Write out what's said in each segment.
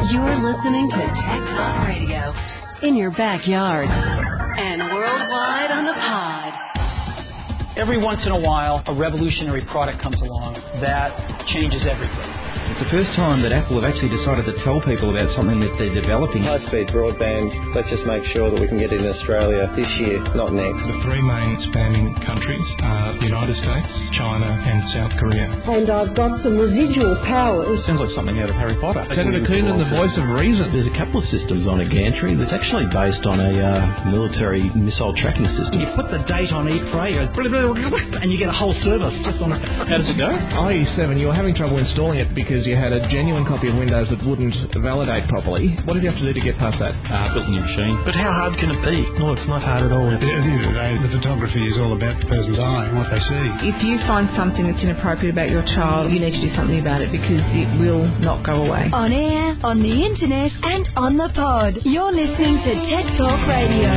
You're listening to Tech Talk Radio in your backyard and worldwide on the pod. Every once in a while, a revolutionary product comes along that changes everything. It's the first time that Apple have actually decided to tell people about something that they're developing. High-speed broadband, let's just make sure that we can get it in Australia this year, not next. The three main expanding countries are the United States, China and South Korea. And I've got some residual powers. Sounds like something out of Harry Potter. Senator Keenan, the voice of reason. There's a couple of systems on a gantry that's actually based on a military missile tracking system. You put the date on each tray, and you get a whole service just on it. How does it go? IE7, you were having trouble installing it because you had a genuine copy of Windows that wouldn't validate properly. What did you have to do to get past that? Built a new machine. But how hard can it be? No, it's not hard at all. At the end of the day, the photography is all about the person's eye and what they see. If you find something that's inappropriate about your child, you need to do something about it because it will not go away. On air, on the internet, and on the pod. You're listening to Tech Talk Radio.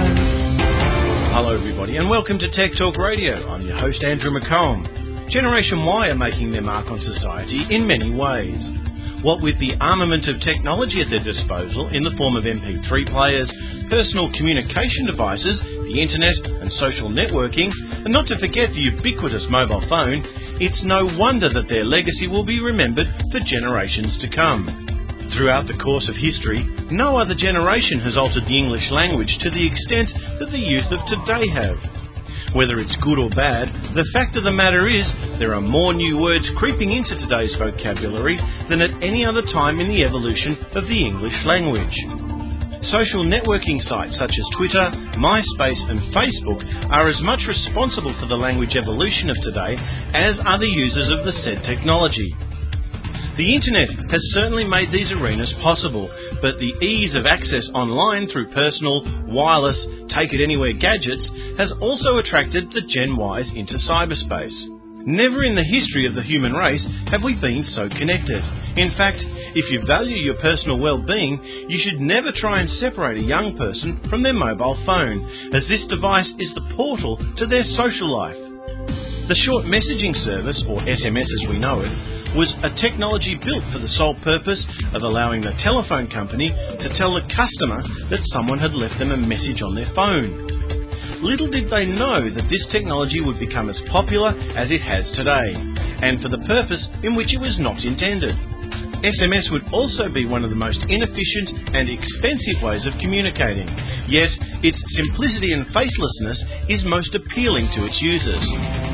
Hello everybody and welcome to Tech Talk Radio. I'm your host Andrew McComb. Generation Y are making their mark on society in many ways. What with the armament of technology at their disposal in the form of MP3 players, personal communication devices, the internet and social networking, and not to forget the ubiquitous mobile phone, it's no wonder that their legacy will be remembered for generations to come. Throughout the course of history, no other generation has altered the English language to the extent that the youth of today have. Whether it's good or bad, the fact of the matter is there are more new words creeping into today's vocabulary than at any other time in the evolution of the English language. Social networking sites such as Twitter, MySpace and Facebook are as much responsible for the language evolution of today as are the users of the said technology. The internet has certainly made these arenas possible, but the ease of access online through personal, wireless, take-it-anywhere gadgets has also attracted the Gen Ys into cyberspace. Never in the history of the human race have we been so connected. In fact, if you value your personal well-being, you should never try and separate a young person from their mobile phone, as this device is the portal to their social life. The short messaging service, or SMS as we know it, was a technology built for the sole purpose of allowing the telephone company to tell the customer that someone had left them a message on their phone. Little did they know that this technology would become as popular as it has today, and for the purpose in which it was not intended. SMS would also be one of the most inefficient and expensive ways of communicating, yet its simplicity and facelessness is most appealing to its users.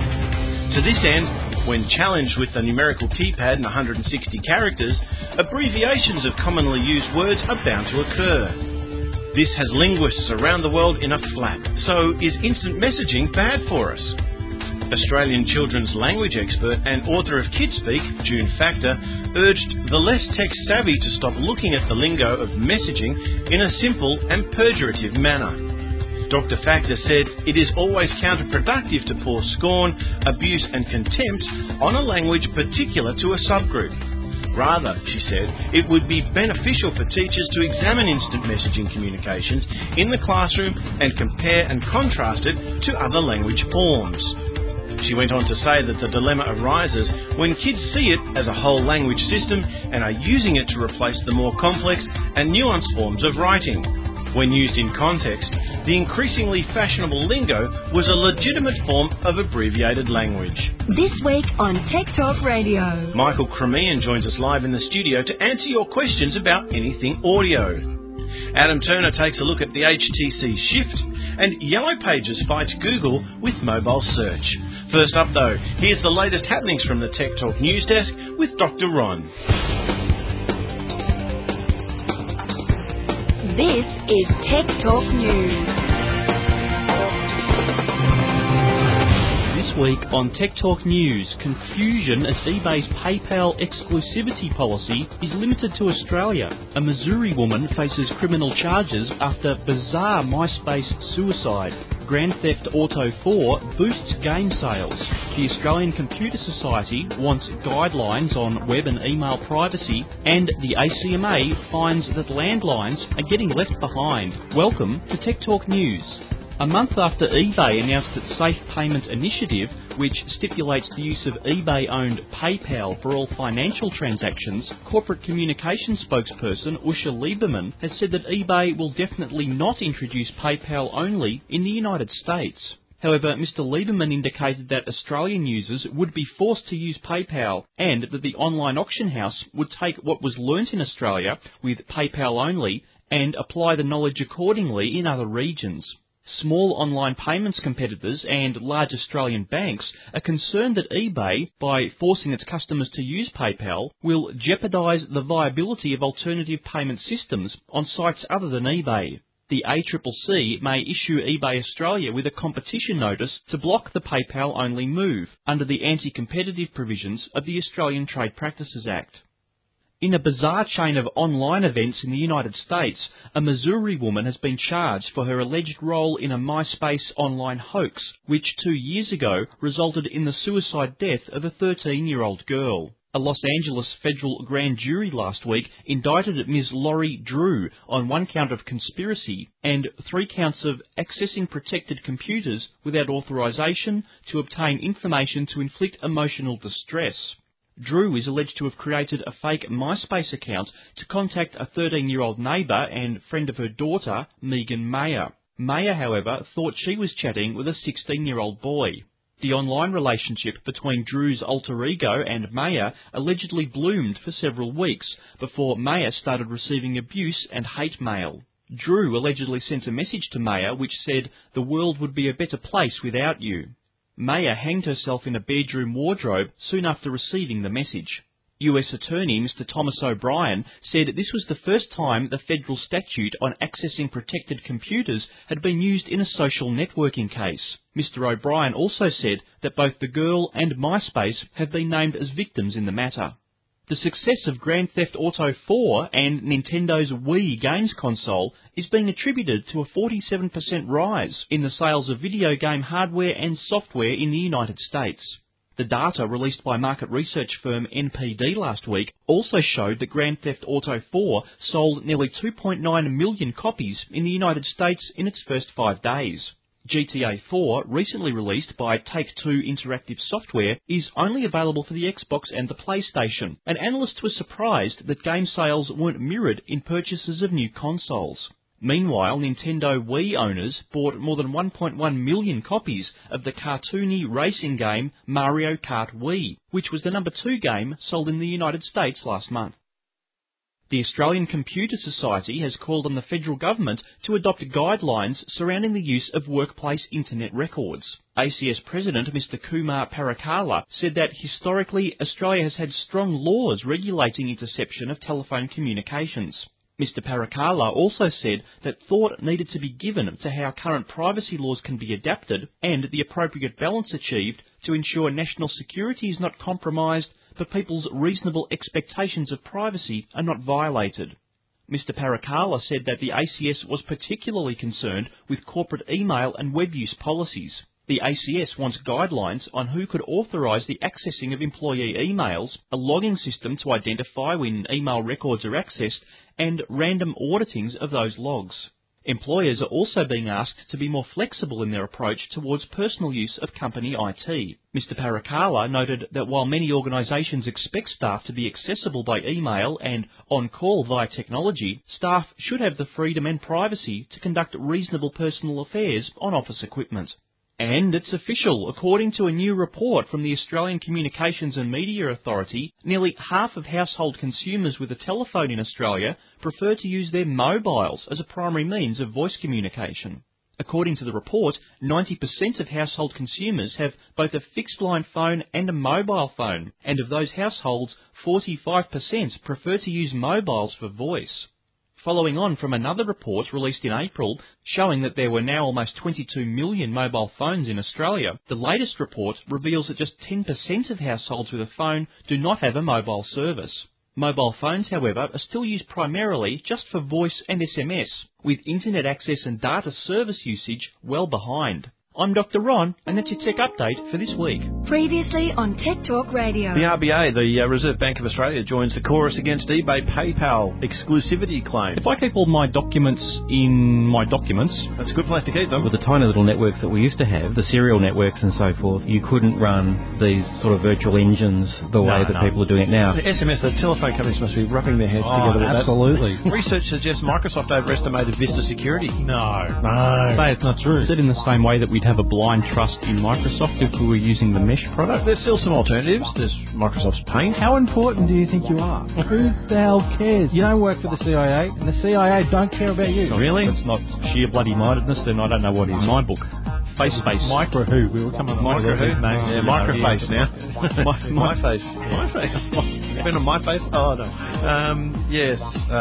To this end, when challenged with a numerical keypad and 160 characters, abbreviations of commonly used words are bound to occur. This has linguists around the world in a flap. So is instant messaging bad for us? Australian children's language expert and author of KidSpeak, June Factor, urged the less tech-savvy to stop looking at the lingo of messaging in a simple and perdurative manner. Dr. Factor said it is always counterproductive to pour scorn, abuse and contempt on a language particular to a subgroup. Rather, she said, it would be beneficial for teachers to examine instant messaging communications in the classroom and compare and contrast it to other language forms. She went on to say that the dilemma arises when kids see it as a whole language system and are using it to replace the more complex and nuanced forms of writing. When used in context, the increasingly fashionable lingo was a legitimate form of abbreviated language. This week on Tech Talk Radio, Michael Cremian joins us live in the studio to answer your questions about anything audio. Adam Turner takes a look at the HTC Shift, and Yellow Pages fights Google with mobile search. First up though, here's the latest happenings from the Tech Talk News Desk with Dr. Ron. This is Tech Talk News. This week on Tech Talk News, confusion as eBay's PayPal exclusivity policy is limited to Australia. A Missouri woman faces criminal charges after bizarre MySpace suicide. Grand Theft Auto 4 boosts game sales. The Australian Computer Society wants guidelines on web and email privacy, and the ACMA finds that landlines are getting left behind. Welcome to Tech Talk News. A month after eBay announced its Safe Payments Initiative, which stipulates the use of eBay-owned PayPal for all financial transactions, corporate communications spokesperson Usha Lieberman has said that eBay will definitely not introduce PayPal only in the United States. However, Mr. Lieberman indicated that Australian users would be forced to use PayPal and that the online auction house would take what was learnt in Australia with PayPal only and apply the knowledge accordingly in other regions. Small online payments competitors and large Australian banks are concerned that eBay, by forcing its customers to use PayPal, will jeopardise the viability of alternative payment systems on sites other than eBay. The ACCC may issue eBay Australia with a competition notice to block the PayPal-only move under the anti-competitive provisions of the Australian Trade Practices Act. In a bizarre chain of online events in the United States, a Missouri woman has been charged for her alleged role in a MySpace online hoax, which 2 years ago resulted in the suicide death of a 13-year-old girl. A Los Angeles federal grand jury last week indicted Ms. Lori Drew on 1 count of conspiracy and 3 counts of accessing protected computers without authorization to obtain information to inflict emotional distress. Drew is alleged to have created a fake MySpace account to contact a 13-year-old neighbour and friend of her daughter, Megan Mayer. Mayer, however, thought she was chatting with a 16-year-old boy. The online relationship between Drew's alter ego and Mayer allegedly bloomed for several weeks before Mayer started receiving abuse and hate mail. Drew allegedly sent a message to Mayer which said, "The world would be a better place without you." Mayer hanged herself in a bedroom wardrobe soon after receiving the message. US Attorney Mr. Thomas O'Brien said this was the first time the federal statute on accessing protected computers had been used in a social networking case. Mr. O'Brien also said that both the girl and MySpace have been named as victims in the matter. The success of Grand Theft Auto 4 and Nintendo's Wii games console is being attributed to a 47% rise in the sales of video game hardware and software in the United States. The data released by market research firm NPD last week also showed that Grand Theft Auto 4 sold nearly 2.9 million copies in the United States in its first 5 days. GTA 4, recently released by Take-Two Interactive Software, is only available for the Xbox and the PlayStation, and analysts were surprised that game sales weren't mirrored in purchases of new consoles. Meanwhile, Nintendo Wii owners bought more than 1.1 million copies of the cartoony racing game Mario Kart Wii, which was the number 2 game sold in the United States last month. The Australian Computer Society has called on the federal government to adopt guidelines surrounding the use of workplace internet records. ACS President Mr. Kumar Parakala said that historically Australia has had strong laws regulating interception of telephone communications. Mr. Parakala also said that thought needed to be given to how current privacy laws can be adapted and the appropriate balance achieved to ensure national security is not compromised but people's reasonable expectations of privacy are not violated. Mr. Parakala said that the ACS was particularly concerned with corporate email and web use policies. The ACS wants guidelines on who could authorise the accessing of employee emails, a logging system to identify when email records are accessed, and random auditings of those logs. Employers are also being asked to be more flexible in their approach towards personal use of company IT. Mr. Parakala noted that while many organisations expect staff to be accessible by email and on-call via technology, staff should have the freedom and privacy to conduct reasonable personal affairs on office equipment. And it's official. According to a new report from the Australian Communications and Media Authority, nearly half of household consumers with a telephone in Australia prefer to use their mobiles as a primary means of voice communication. According to the report, 90% of household consumers have both a fixed-line phone and a mobile phone, and of those households, 45% prefer to use mobiles for voice. Following on from another report released in April showing that there were now almost 22 million mobile phones in Australia, the latest report reveals that just 10% of households with a phone do not have a mobile service. Mobile phones, however, are still used primarily just for voice and SMS, with internet access and data service usage well behind. I'm Dr. Ron, and that's your tech update for this week. Previously on Tech Talk Radio. The RBA, the Reserve Bank of Australia, joins the chorus against eBay PayPal exclusivity claim. If I keep all my documents in my documents, that's a good place to keep them. With the tiny little networks that we used to have, the serial networks and so forth, you couldn't run these sort of virtual engines the way that people are doing it now. The SMS, the telephone companies must be rubbing their heads together with absolutely. that. Research suggests Microsoft overestimated Vista security. No. It's not true. Is it in the same way that we'd have a blind trust in Microsoft if we were using the Mesh product? There's still some alternatives. There's Microsoft's Paint. How important do you think you are? Who the hell cares? You don't work for the CIA, and the CIA don't care about you. Really? It's not sheer bloody-mindedness, then I don't know what is. My book. Face. Micro who? We will come up with Micro who? names. Yeah, Microface now. My face. My face. Been on my face? Oh, no. Yes.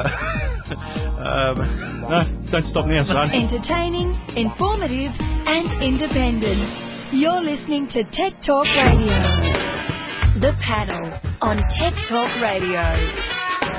No, don't stop now, son. Entertaining, informative, and independent. You're listening to Tech Talk Radio. The Panel on Tech Talk Radio.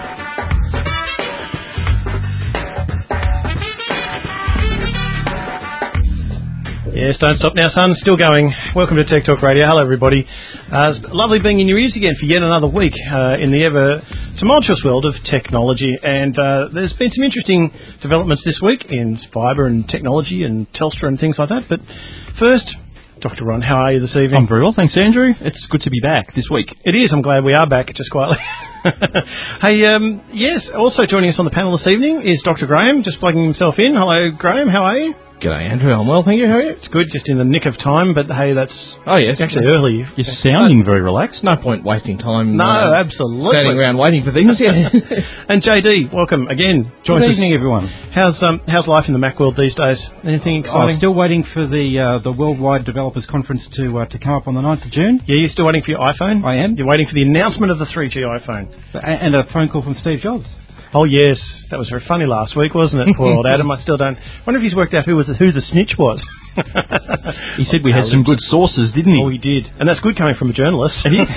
Yes, don't stop now, son. Still going. Welcome to Tech Talk Radio. Hello, everybody. It's lovely being in your ears again for yet another week in the ever tumultuous world of technology. And there's been some interesting developments this week in fibre and technology and Telstra and things like that. But first, Dr. Ron, how are you this evening? I'm very well, thanks, Andrew. It's good to be back this week. It is. I'm glad we are back, just quietly. Hey, yes, also joining us on the panel this evening is Dr. Graham, just plugging himself in. Hello, Graham. How are you? G'day, Andrew. I'm well, thank you. How are you? It's good, just in the nick of time, but hey, that's... Oh, yes. Actually early. You're sounding very relaxed. No point wasting time... No, absolutely. Standing around waiting for things, yeah. And JD, welcome again. Good evening, everyone. How's life in the Mac world these days? Anything exciting? Still waiting for the Worldwide Developers Conference to come up on the 9th of June. Yeah, you're still waiting for your iPhone? I am. You're waiting for the announcement of the 3G iPhone. And a phone call from Steve Jobs. Oh, yes. That was very funny last week, wasn't it? Poor old Adam. I still don't... wonder if he's worked out who the snitch was. He said we had some good sources, didn't he? Oh, he did. And that's good coming from a journalist. It is.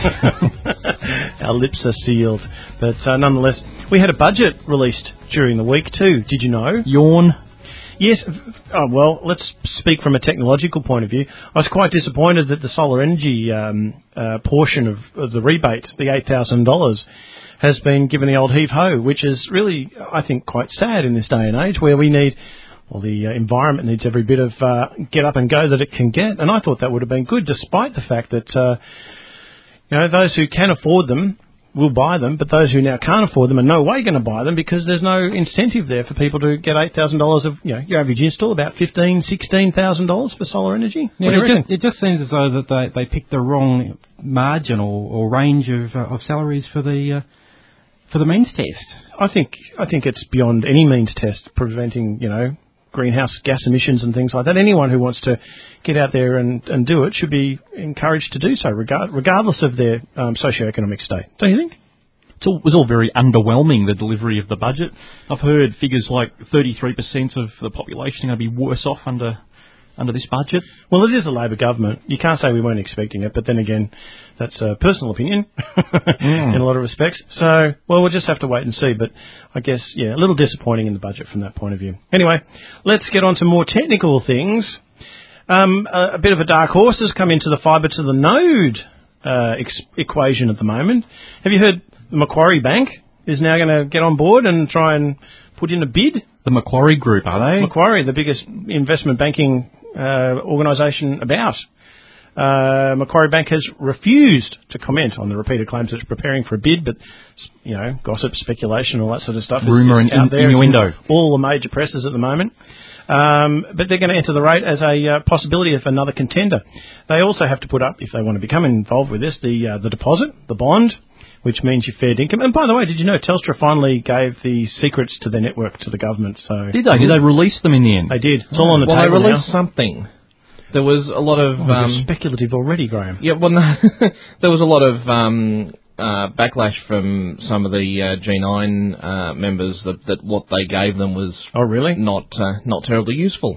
Our lips are sealed. But nonetheless, we had a budget released during the week too. Did you know? Yawn. Yes. Oh, well, let's speak from a technological point of view. I was quite disappointed that the solar energy portion of the rebate, the $8,000, has been given the old heave-ho, which is really, I think, quite sad in this day and age where we need, well, the environment needs every bit of get up and go that it can get. And I thought that would have been good, despite the fact that, those who can afford them will buy them, but those who now can't afford them are no way going to buy them because there's no incentive there for people to get $8,000 of, your average install, about $15,000, $16,000 for solar energy. Yeah, it just seems as though that they picked the wrong margin or range of salaries for the means test. I think it's beyond any means test preventing, greenhouse gas emissions and things like that. Anyone who wants to get out there and do it should be encouraged to do so, regardless of their socioeconomic state. Don't you think? It was all very underwhelming, the delivery of the budget. I've heard figures like 33% of the population are going to be worse off under this budget. Well, it is a Labor government. You can't say we weren't expecting it, but then again, that's a personal opinion in a lot of respects. So, well, we'll just have to wait and see. But I guess, a little disappointing in the budget from that point of view. Anyway, let's get on to more technical things. A bit of a dark horse has come into the fibre to the node equation at the moment. Have you heard the Macquarie Bank is now going to get on board and try and put in a bid? The Macquarie Group, are they? Macquarie, the biggest investment banking organisation about. Macquarie Bank has refused to comment on the repeated claims that it's preparing for a bid, but, gossip, speculation, all that sort of stuff Rumour and innuendo. All the major presses at the moment. But they're going to enter the rate as a possibility of another contender. They also have to put up, if they want to become involved with this, the deposit, the bond, which means your fair income. And by the way, did you know Telstra finally gave the secrets to their network to the government? So did they? Did they release them in the end? They did. It's all on the table now. Well, they released now. something. There was a lot of... speculative already, Graham. Yeah, well, no, there was a lot of backlash from some of the G9 members that what they gave them was... Oh, really? Not terribly useful.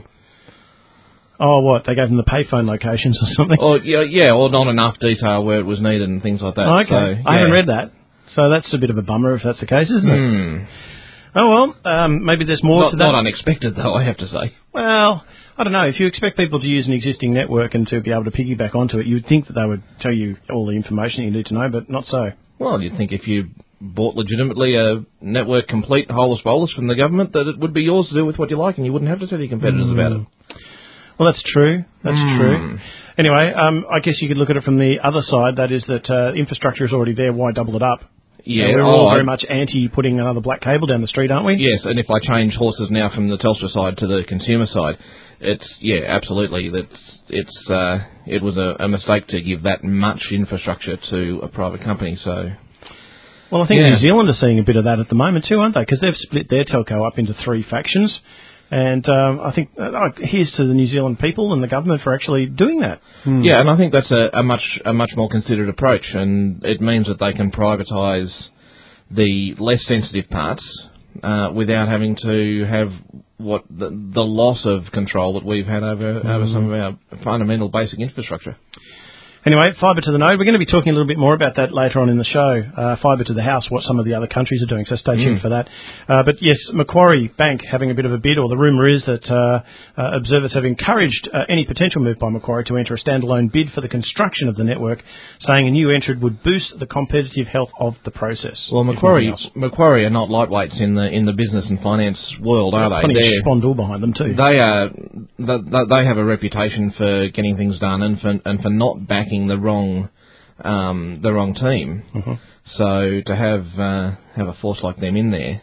Oh, what? They gave them the payphone locations or something? Or or not enough detail where it was needed and things like that. Oh, okay. So, I haven't read that. So that's a bit of a bummer if that's the case, isn't it? Oh, well, maybe there's more to that. Not unexpected, though, I have to say. Well, I don't know. If you expect people to use an existing network and to be able to piggyback onto it, you'd think that they would tell you all the information you need to know, but not so. Well, you'd think if you bought legitimately a network complete holus bolus from the government, that it would be yours to do with what you like and you wouldn't have to tell your competitors about it. Well, that's true. That's true. Anyway, I guess you could look at it from the other side. That is that infrastructure is already there. Why double it up? Yeah, we're all very much anti putting another black cable down the street, aren't we? Yes, and if I change horses now from the Telstra side to the consumer side, absolutely. It was a mistake to give that much infrastructure to a private company. So, well, I think New Zealand are seeing a bit of that at the moment too, aren't they? Because they've split their telco up into 3 factions. And I think here's to the New Zealand people and the government for actually doing that. Yeah, and I think that's a much more considered approach, and it means that they can privatise the less sensitive parts without having to have the loss of control that we've had over some of our fundamental basic infrastructure. Anyway, fibre to the node. We're going to be talking a little bit more about that later on in the show. Fibre to the house, what some of the other countries are doing, so stay tuned for that. But yes, Macquarie Bank having a bit of a bid, or the rumour is that observers have encouraged any potential move by Macquarie to enter a standalone bid for the construction of the network, saying a new entrant would boost the competitive health of the process. Well, Macquarie are not lightweights in the business and finance world, are they? Plenty of Spondul behind them too. They have a reputation for getting things done and for not backing the wrong team. So to have a force like them in there,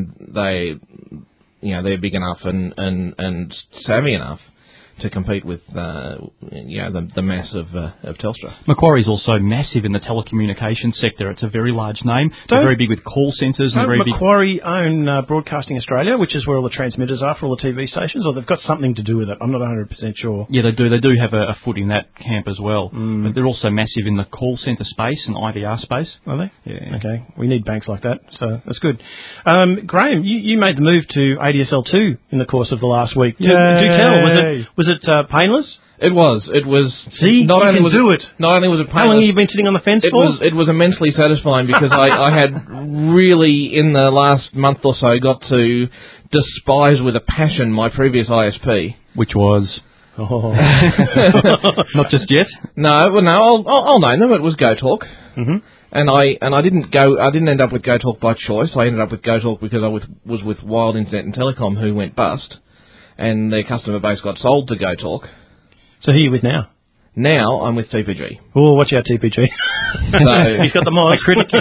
they're big enough and savvy enough to compete with the mass of Telstra. Macquarie's also massive in the telecommunications sector. It's a very large name. They're very big with call centres. Don't Macquarie own Broadcasting Australia, which is where all the transmitters are for all the TV stations, or they've got something to do with it? I'm not 100% sure. Yeah, they do. They do have a foot in that camp as well. But they're also massive in the call centre space and IVR space. Are they? Yeah. Okay. We need banks like that, so that's good. Graham, you made the move to ADSL2 in the course of the last week. Do tell. Was it painless? It was. See, not only was it. Not only was it painless. How long have you been sitting on the fence for? It was immensely satisfying because I had really, in the last month or so, got to despise with a passion my previous ISP. Which was? Oh. Not just yet? No, I'll name them. It was GoTalk. And I didn't end up with GoTalk by choice. I ended up with GoTalk because I was with Wild Internet and Telecom, who went bust, and their customer base got sold to GoTalk. So who are you with now? Now I'm with TPG. Oh, watch out, TPG. So, he's got the mic critic.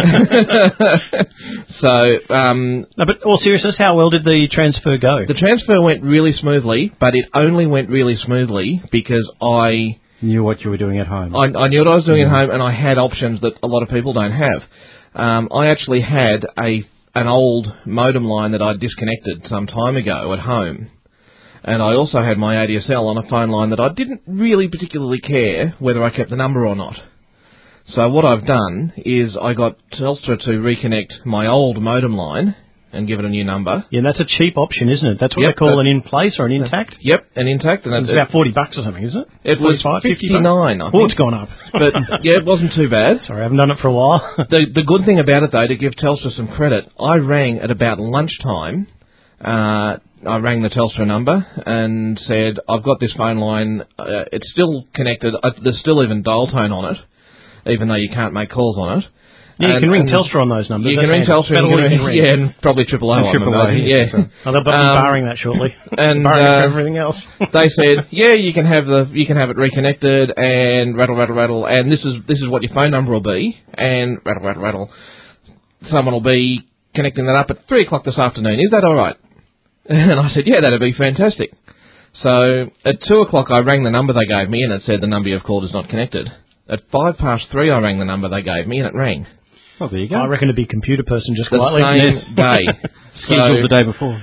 So, no, but all seriousness, how well did the transfer go? The transfer went really smoothly, but it only went really smoothly because I knew what you were doing at home. I knew what I was doing at home, and I had options that a lot of people don't have. I actually had an old modem line that I disconnected some time ago at home. And I also had my ADSL on a phone line that I didn't really particularly care whether I kept the number or not. So what I've done is I got Telstra to reconnect my old modem line and give it a new number. Yeah, that's a cheap option, isn't it? That's what they call an in-place or an intact? Yep, an intact. And it's about $40 or something, isn't it? It was 59, I think. Oh, it's gone up. But, yeah, it wasn't too bad. Sorry, I haven't done it for a while. The good thing about it, though, to give Telstra some credit, I rang at about lunchtime. I rang the Telstra number and said, I've got this phone line, it's still connected, there's still even dial tone on it, even though you can't make calls on it. Yeah, you can ring Telstra on those numbers. You can ring Telstra, and probably AAA on them. Yeah. They'll be barring that shortly. And barring everything else. They said, yeah, you can have it reconnected and rattle, and this is what your phone number will be, and rattle. Someone will be connecting that up at 3 o'clock this afternoon. Is that all right? And I said, yeah, that'd be fantastic. So at 2 o'clock I rang the number they gave me and it said the number you've called is not connected. At 3:05 I rang the number they gave me and it rang. Oh, there you go. I reckon it'd be computer person just the quietly. Same day. Scheduled the day before.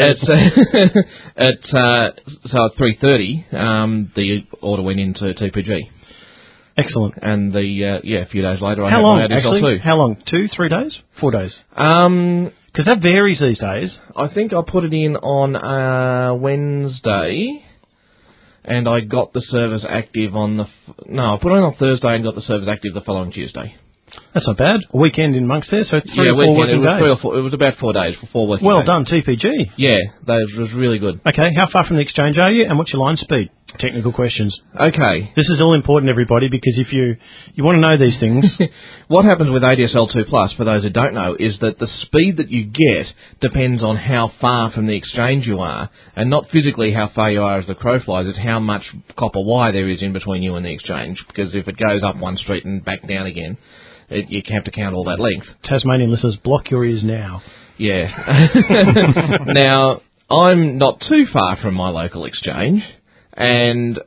So at 3:30 the order went into TPG. Excellent. And a few days later I had my ADSL too. How long? 2, 3 days? 4 days? Because that varies these days. I think I put it in on Wednesday, and I got the service active on I put it in on Thursday and got the service active the following Tuesday. That's not bad. A weekend in amongst there, so 3 or 4 weekend. working days. It was about 4 days, 4 working days. Well done, TPG. Yeah, that was really good. Okay, how far from the exchange are you, and what's your line speed? Technical questions. Okay. This is all important, everybody, because if you want to know these things... What happens with ADSL 2+, for those who don't know, is that the speed that you get depends on how far from the exchange you are, and not physically how far you are as the crow flies, it's how much copper wire there is in between you and the exchange, because if it goes up one street and back down again, you have to count all that length. Tasmanian listeners, block your ears now. Yeah. Now, I'm not too far from my local exchange, and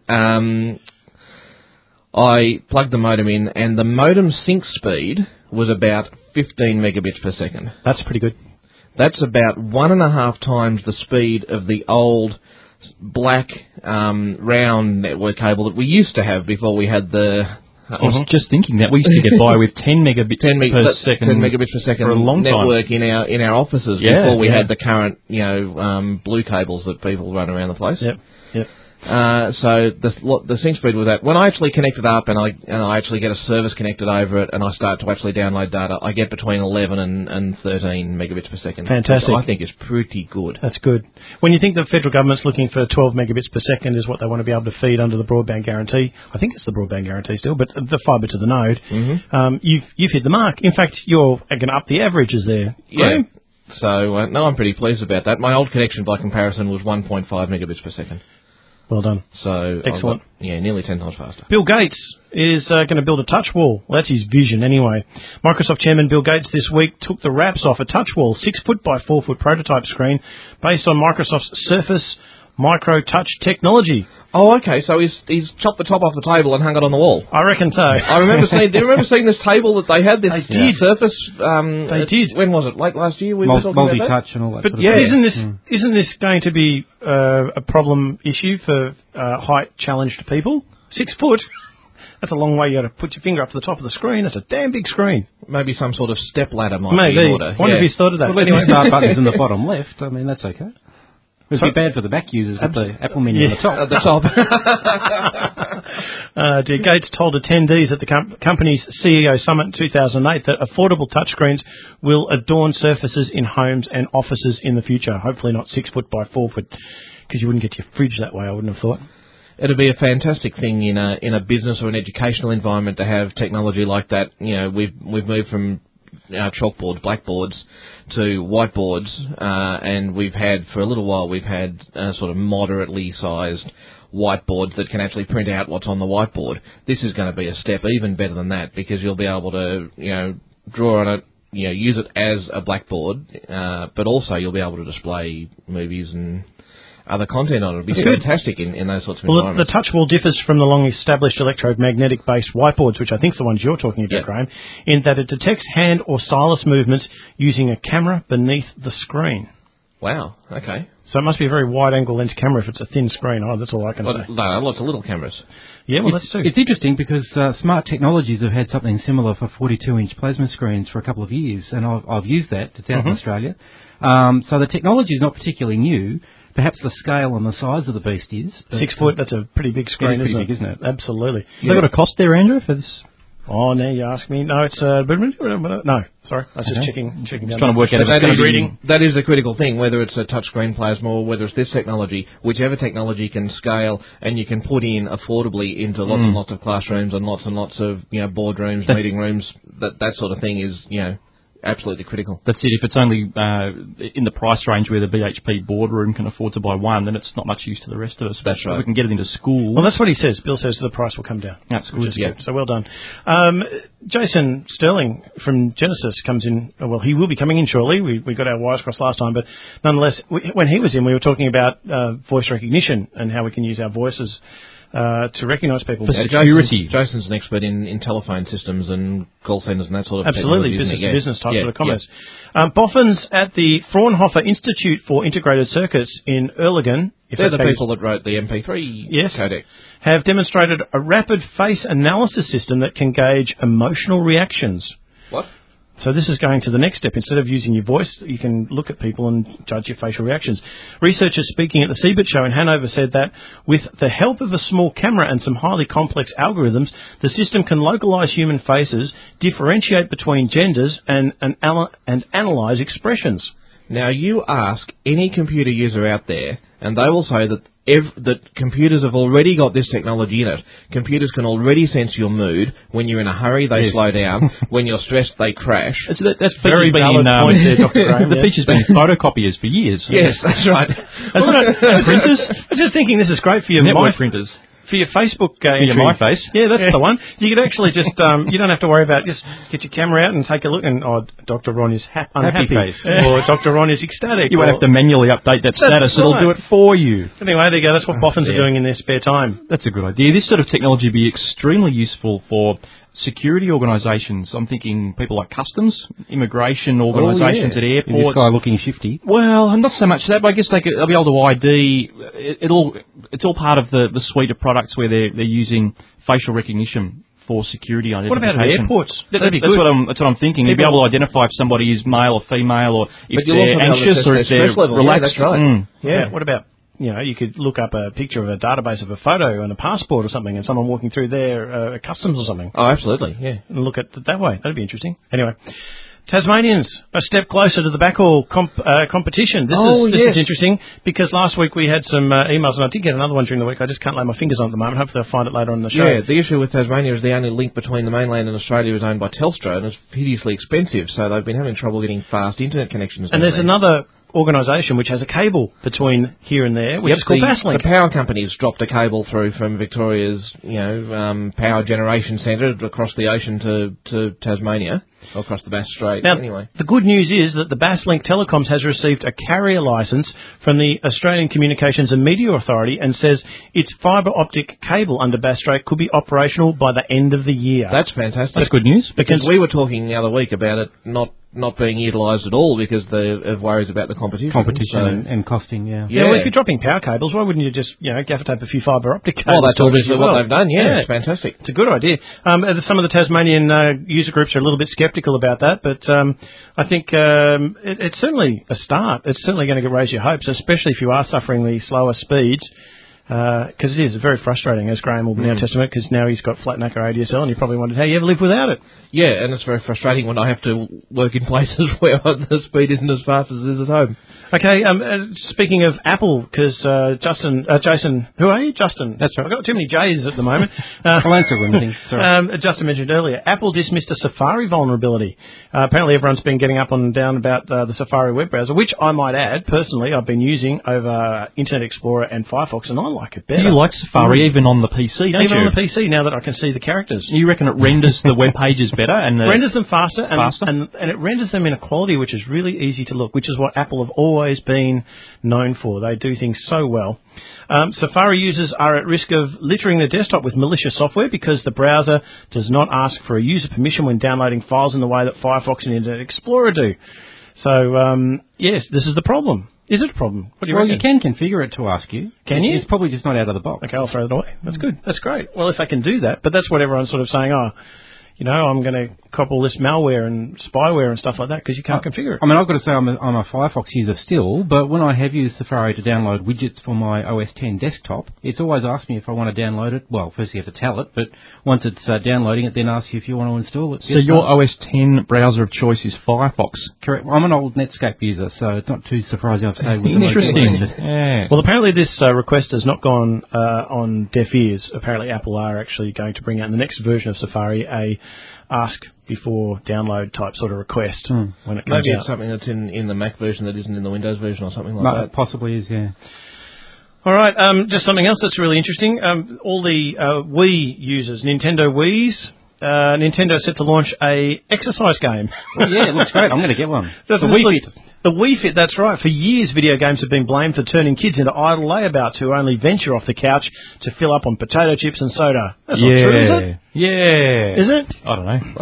I plugged the modem in, and the modem sync speed was about 15 megabits per second. That's pretty good. That's about 1.5 times the speed of the old black round network cable that we used to have before we had the... I was just thinking that we used to get by with 10 megabits per second. 10 megabits per second for a long network time. in our offices before we had the current blue cables that people run around the place. Yep. So the sync speed with that, when I actually connect it up and I actually get a service connected over it and I start to actually download data, I get between 11 and 13 megabits per second. Fantastic. Which I think is pretty good. That's good. When you think the federal government's looking for 12 megabits per second is what they want to be able to feed under the broadband guarantee, I think it's the broadband guarantee still, but the fibre to the node, you've hit the mark. In fact, you're going to up the averages there. Yeah. So, no, I'm pretty pleased about that. My old connection, by comparison, was 1.5 megabits per second. Well done. So excellent. Nearly 10 times faster. Bill Gates is going to build a touch wall. Well, that's his vision anyway. Microsoft Chairman Bill Gates this week took the wraps off a touch wall, 6 foot by 4 foot prototype screen based on Microsoft's Surface Micro Touch technology. Oh, okay. So he's chopped the top off the table and hung it on the wall. I reckon so. I remember seeing. Do you remember seeing this table that they had? This Surface. They did. When was it? Late last year. We were talking about that? Multi-touch and all that. But sort of thing. Isn't this going to be a problem issue for height challenged people? 6 foot. That's a long way. You got to put your finger up to the top of the screen. That's a damn big screen. Maybe some sort of step ladder might be in order. Wonder if he's thought of that. Well, anyway, start buttons in the bottom left. I mean, that's okay. It would be bad for the Mac users with the Apple menu on the top. At the top. Gates told attendees at the company's CEO Summit in 2008 that affordable touchscreens will adorn surfaces in homes and offices in the future. Hopefully not 6 foot by 4 foot, because you wouldn't get your fridge that way, I wouldn't have thought. It'd be a fantastic thing in a business or an educational environment to have technology like that. You know, we've moved from chalkboards, blackboards to whiteboards, and for a little while we've had sort of moderately sized whiteboards that can actually print out what's on the whiteboard. This is going to be a step even better than that, because you'll be able to, draw on it, use it as a blackboard, but also you'll be able to display movies and other content on it. It'd be fantastic in those sorts of environments. The touch wall differs from the long-established electromagnetic-based whiteboards, which I think is the ones you're talking about, Graham, in that it detects hand or stylus movements using a camera beneath the screen. Wow, okay. So it must be a very wide-angle lens camera if it's a thin screen. Oh, that's all I can say. No, lots of little cameras. Yeah, well, that's true. It's interesting because Smart Technologies have had something similar for 42-inch plasma screens for a couple of years, and I've used that. It's out in Australia. So the technology is not particularly new. Perhaps the scale and the size of the beast is. 6 foot, that's a pretty big screen, isn't it? Absolutely. Have they got a cost there, Andrew, for this? Oh, now you ask me. No, it's... no, sorry. I was just checking down. Trying to work out that is a critical thing, whether it's a touchscreen plasma or whether it's this technology. Whichever technology can scale and you can put in affordably into lots and lots of classrooms and lots of boardrooms, meeting rooms, that sort of thing is, absolutely critical. That's it. If it's only in the price range where the BHP boardroom can afford to buy one, then it's not much use to the rest of us. That's right. If we can get it into school. Well, that's what he says. Bill says the price will come down. That's good. Good. So well done. Jason Sterling from Genesis comes in. Well, he will be coming in shortly. We got our wires crossed last time, but nonetheless, when he was in, we were talking about voice recognition and how we can use our voices to recognise people. For security. Jason's an expert in telephone systems and call centres and that sort of Absolutely, business type of commerce. Boffins at the Fraunhofer Institute for Integrated Circuits in Erlangen. They're the people that wrote the MP3 codec. Have demonstrated a rapid face analysis system that can gauge emotional reactions. What? So this is going to the next step. Instead of using your voice, you can look at people and judge your facial reactions. Researchers speaking at the CeBIT show in Hanover said that with the help of a small camera and some highly complex algorithms, the system can localize human faces, differentiate between genders, and analyze expressions. Now, you ask any computer user out there, and they will say that that computers have already got this technology in it. Computers can already sense your mood. When you're in a hurry, they slow down. When you're stressed, they crash. That's very valid point there, Dr. Graham. The feature's been in photocopiers for years. Yes, that's right. Printers? I'm just thinking this is great for your network printers. For your Facebook entry. My face. Yeah, that's the one. You could actually just, you don't have to worry about, just get your camera out and take a look and, Dr. Ron is unhappy. Face. Or Dr. Ron is ecstatic. You won't have to manually update that status. Right. It'll do it for you. Anyway, there you go. That's what boffins are doing in their spare time. That's a good idea. This sort of technology would be extremely useful for security organisations. I'm thinking people like customs, immigration organisations at airports. Is this guy looking shifty? Well, not so much that, but I guess they'll be able to ID. It's all part of the suite of products where they're using facial recognition for security identification. What about at airports? That's what I'm thinking. You'll be able to identify if somebody is male or female, or if they're anxious or if they're relaxed. Yeah, that's right. Yeah. What about, you could look up a picture of a database of a photo and a passport or something and someone walking through there, customs or something. Oh, absolutely, yeah. And look at it that way. That'd be interesting. Anyway, Tasmanians, a step closer to the backhaul competition. This is interesting because last week we had some emails, and I did get another one during the week. I just can't lay my fingers on it at the moment. Hopefully I'll find it later on in the show. Yeah, the issue with Tasmania is the only link between the mainland and Australia is owned by Telstra, and it's hideously expensive, so they've been having trouble getting fast internet connections. And there's another organisation which has a cable between here and there, which is called Basslink. The power company's dropped a cable through from Victoria's, power generation centre across the ocean to Tasmania, or across the Bass Strait. Now, anyway, the good news is that the Basslink Telecoms has received a carrier licence from the Australian Communications and Media Authority and says its fibre optic cable under Bass Strait could be operational by the end of the year. That's fantastic. That's good news. Because we were talking the other week about it not being utilised at all because of worries about the competition. And costing, yeah. Well, if you're dropping power cables, why wouldn't you just, gaff tape a few fibre optic cables? Well, that's obviously what they've done, yeah. It's fantastic. It's a good idea. Some of the Tasmanian user groups are a little bit sceptical about that, but I think it's certainly a start. It's certainly going to raise your hopes, especially if you are suffering the slower speeds. Because it is very frustrating, as Graham will now testament, because now he's got flat knacker ADSL and you probably wondered how you ever live without it. Yeah, and it's very frustrating when I have to work in places where the speed isn't as fast as it is at home. Okay, speaking of Apple, because Jason, who are you? Justin. That's right. I've got too many J's at the moment. I'll answer anything. Sorry. Justin mentioned earlier, Apple dismissed a Safari vulnerability. Apparently everyone's been getting up and down about the Safari web browser, which I might add, personally, I've been using over Internet Explorer and Firefox, and I like it better. You like Safari even on the PC, don't you? Even on the PC, now that I can see the characters. You reckon it renders the web pages better? And renders them faster. And it renders them in a quality which is really easy to look, which is what Apple have always been known for. They do things so well. Safari users are at risk of littering the desktop with malicious software because the browser does not ask for a user permission when downloading files in the way that Firefox and Internet Explorer do. So, yes, this is the problem. Is it a problem? What do you reckon? You can configure it to ask you. Can you? It's probably just not out of the box. Okay, I'll throw it away. That's good. That's great. Well, if I can do that, but that's what everyone's sort of saying, I'm going to cop all this malware and spyware and stuff like that because you can't configure it. I mean, I've got to say I'm a Firefox user still, but when I have used Safari to download widgets for my OS X desktop, it's always asked me if I want to download it. Well, first you have to tell it, but once it's downloading it, then asks you if you want to install it. So your OS X browser of choice is Firefox? Correct. Well, I'm an old Netscape user, so it's not too surprising I've stayed with it. Interesting. Yeah. Well, apparently this request has not gone on deaf ears. Apparently Apple are actually going to bring out in the next version of Safari a ask before download type sort of request when it comes Maybe out. It's something that's in the Mac version that isn't in the Windows version or something like that. It possibly is, yeah. All right, just something else that's really interesting. All the Wii users, Nintendo Wii's, Nintendo's set to launch a exercise game. Well, yeah, it looks great. I'm going to get one. The Wii Fit. The Wii Fit, that's right. For years, video games have been blamed for turning kids into idle layabouts who only venture off the couch to fill up on potato chips and soda. That's not true, is it? Yeah. Is it? I don't know.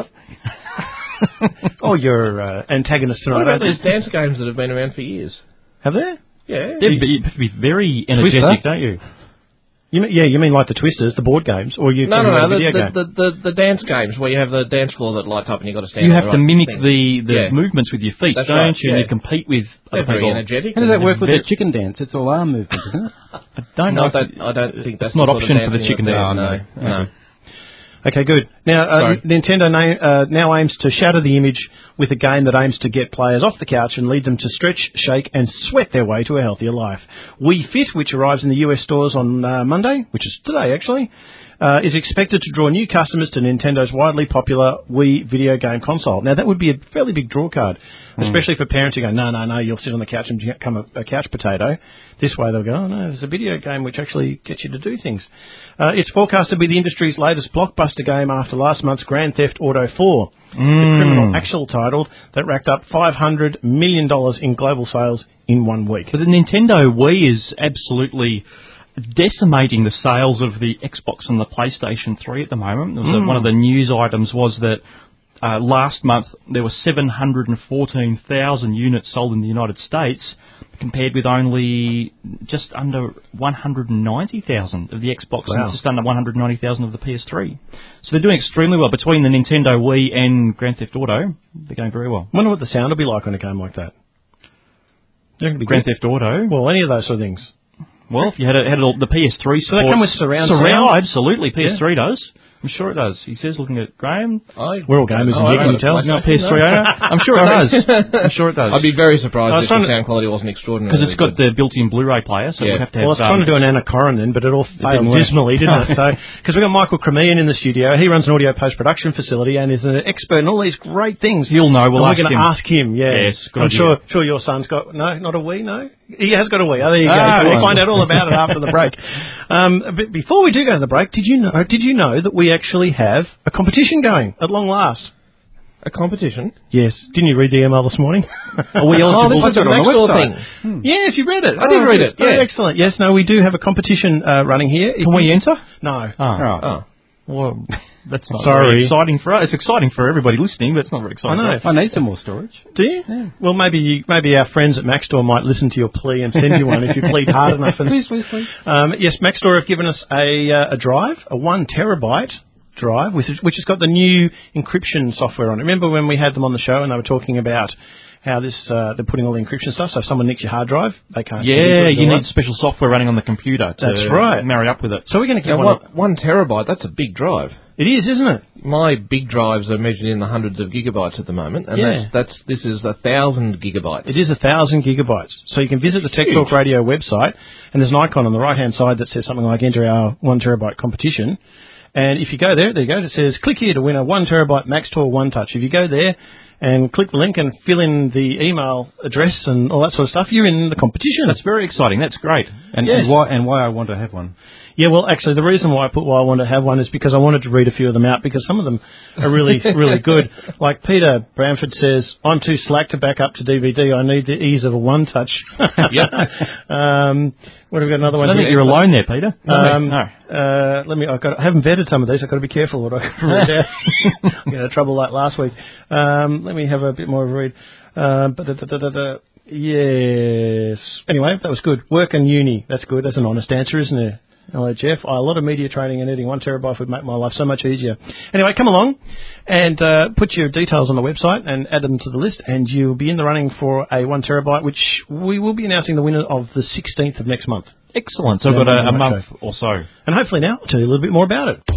What? You're antagonist tonight. What about these dance games that have been around for years? Have they? Yeah. You have to be very energetic, don't you? You mean like the Twisters, the board games, or you? No, video game? the dance games where you have the dance floor that lights up and you've got to stand. You on have the to right mimic thing. the movements with your feet, That's don't right, you? And yeah. you compete with They're other very people. energetic. How does that work with the chicken dance? It's all arm movement, isn't it? I don't know. I don't think that's not the sort of option for the dancing chicken that- dance. No. Okay, good. Now, Nintendo now aims to shatter the image with a game that aims to get players off the couch and lead them to stretch, shake, and sweat their way to a healthier life. Wii Fit, which arrives in the US stores on Monday, which is today actually, is expected to draw new customers to Nintendo's widely popular Wii video game console. Now, that would be a fairly big draw card, especially for parents who go, no, you'll sit on the couch and become a couch potato. This way they'll go, oh, no, there's a video game which actually gets you to do things. It's forecast to be the industry's latest blockbuster game after last month's Grand Theft Auto 4, the criminal actual title that racked up $500 million in global sales in 1 week. But the Nintendo Wii is absolutely decimating the sales of the Xbox and the PlayStation 3 at the moment. One of the news items was that last month there were 714,000 units sold in the United States, compared with only just under 190,000 of the Xbox and just under 190,000 of the PS3. So they're doing extremely well. Between the Nintendo Wii and Grand Theft Auto, they're going very well. I wonder what the sound will be like on a game like that. Grand Theft Auto? Well, any of those sort of things. Well, if you had the PS3 So they come with surround sound? Absolutely. PS3 does. I'm sure it does. He says, looking at Graham. We're all gamers in here, can you tell? No, PS3 owner. I'm sure it does. I'm sure it does. I'd be very surprised if the sound quality wasn't extraordinary. Because it's got the built-in Blu-ray player, so we'd have to have... Well, I was trying to do an Anna Corrin then, but it all failed dismally, didn't it? So, because we've got Michael Cremian in the studio. He runs an audio post-production facility and is an expert in all these great things. He'll know. We're going to ask him, yeah. Yes, I'm sure your son's got... No, not a Wii, no? He has got a Wii. Oh, there you go. So we'll find out all about it after the break. But before we do go to the break, did you know that we actually have a competition going at long last? A competition? Yes. Didn't you read the email this morning? Are we eligible for the Maxtor thing? Yes, you read it. I did read it. Yeah. Excellent. Yes, no, we do have a competition running here. Can we enter? No. Oh. Well, that's not very exciting for us. It's exciting for everybody listening, but it's not very exciting for us. I need some more storage. Do you? Yeah. Well, maybe our friends at Maxtor might listen to your plea and send you one if you plead hard enough. Please. Yes, Maxtor have given us a drive, a 1 terabyte drive, which has got the new encryption software on it. Remember when we had them on the show and they were talking about how they're putting all the encryption stuff, so if someone nicks your hard drive, they can't... Yeah, you need special software running on the computer to marry up with it. So we're going to get 1 terabyte, that's a big drive. It is, isn't it? My big drives are measured in the hundreds of gigabytes at the moment, and this is 1,000 gigabytes. It is 1,000 gigabytes. So you can visit the Tech Talk Radio website, and there's an icon on the right-hand side that says something like enter our 1 terabyte competition. And if you go there you go, it says click here to win a 1 terabyte Maxtor One Touch. If you go there and click the link and fill in the email address and all that sort of stuff, you're in the competition. That's very exciting. That's great. And why I want to have one. Yeah, well, actually, the reason why I want to have one is because I wanted to read a few of them out because some of them are really, really good. Like Peter Bramford says, I'm too slack to back up to DVD. I need the ease of a One Touch. Yep. What have we got another one? I think you're alone there, Peter. No. I haven't vetted some of these. I've got to be careful what I read out. I got in trouble like last week. Let me have a bit more of a read. Yes. Anyway, that was good. Work and uni. That's good. That's an honest answer, isn't it? Hello, Jeff. A lot of media training and needing 1 terabyte would make my life so much easier. Anyway, come along and put your details on the website and add them to the list, and you'll be in the running for a 1 terabyte, which we will be announcing the winner of the 16th of next month. Excellent. So I've got a month or so. And hopefully now I'll tell you a little bit more about it.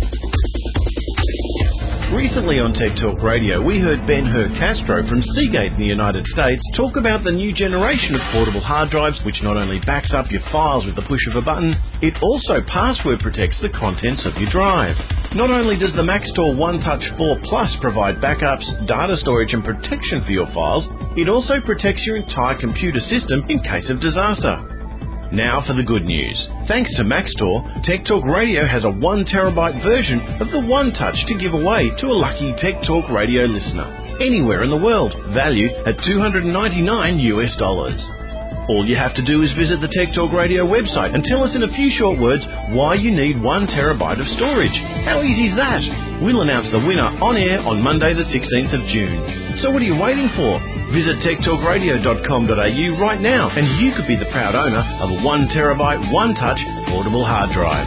Recently on Tech Talk Radio, we heard Ben-Hur Castro from Seagate in the United States talk about the new generation of portable hard drives, which not only backs up your files with the push of a button, it also password protects the contents of your drive. Not only does the Maxtor One Touch 4 Plus provide backups, data storage and protection for your files, it also protects your entire computer system in case of disaster. Now for the good news. Thanks to Maxtor, Tech Talk Radio has a 1 terabyte version of the One Touch to give away to a lucky Tech Talk Radio listener anywhere in the world, valued at $299 US. All you have to do is visit the Tech Talk Radio website and tell us in a few short words why you need 1 terabyte of storage. How easy is that? We'll announce the winner on air on Monday the 16th of June. So what are you waiting for? Visit techtalkradio.com.au right now and you could be the proud owner of a 1 terabyte, one-touch portable hard drive.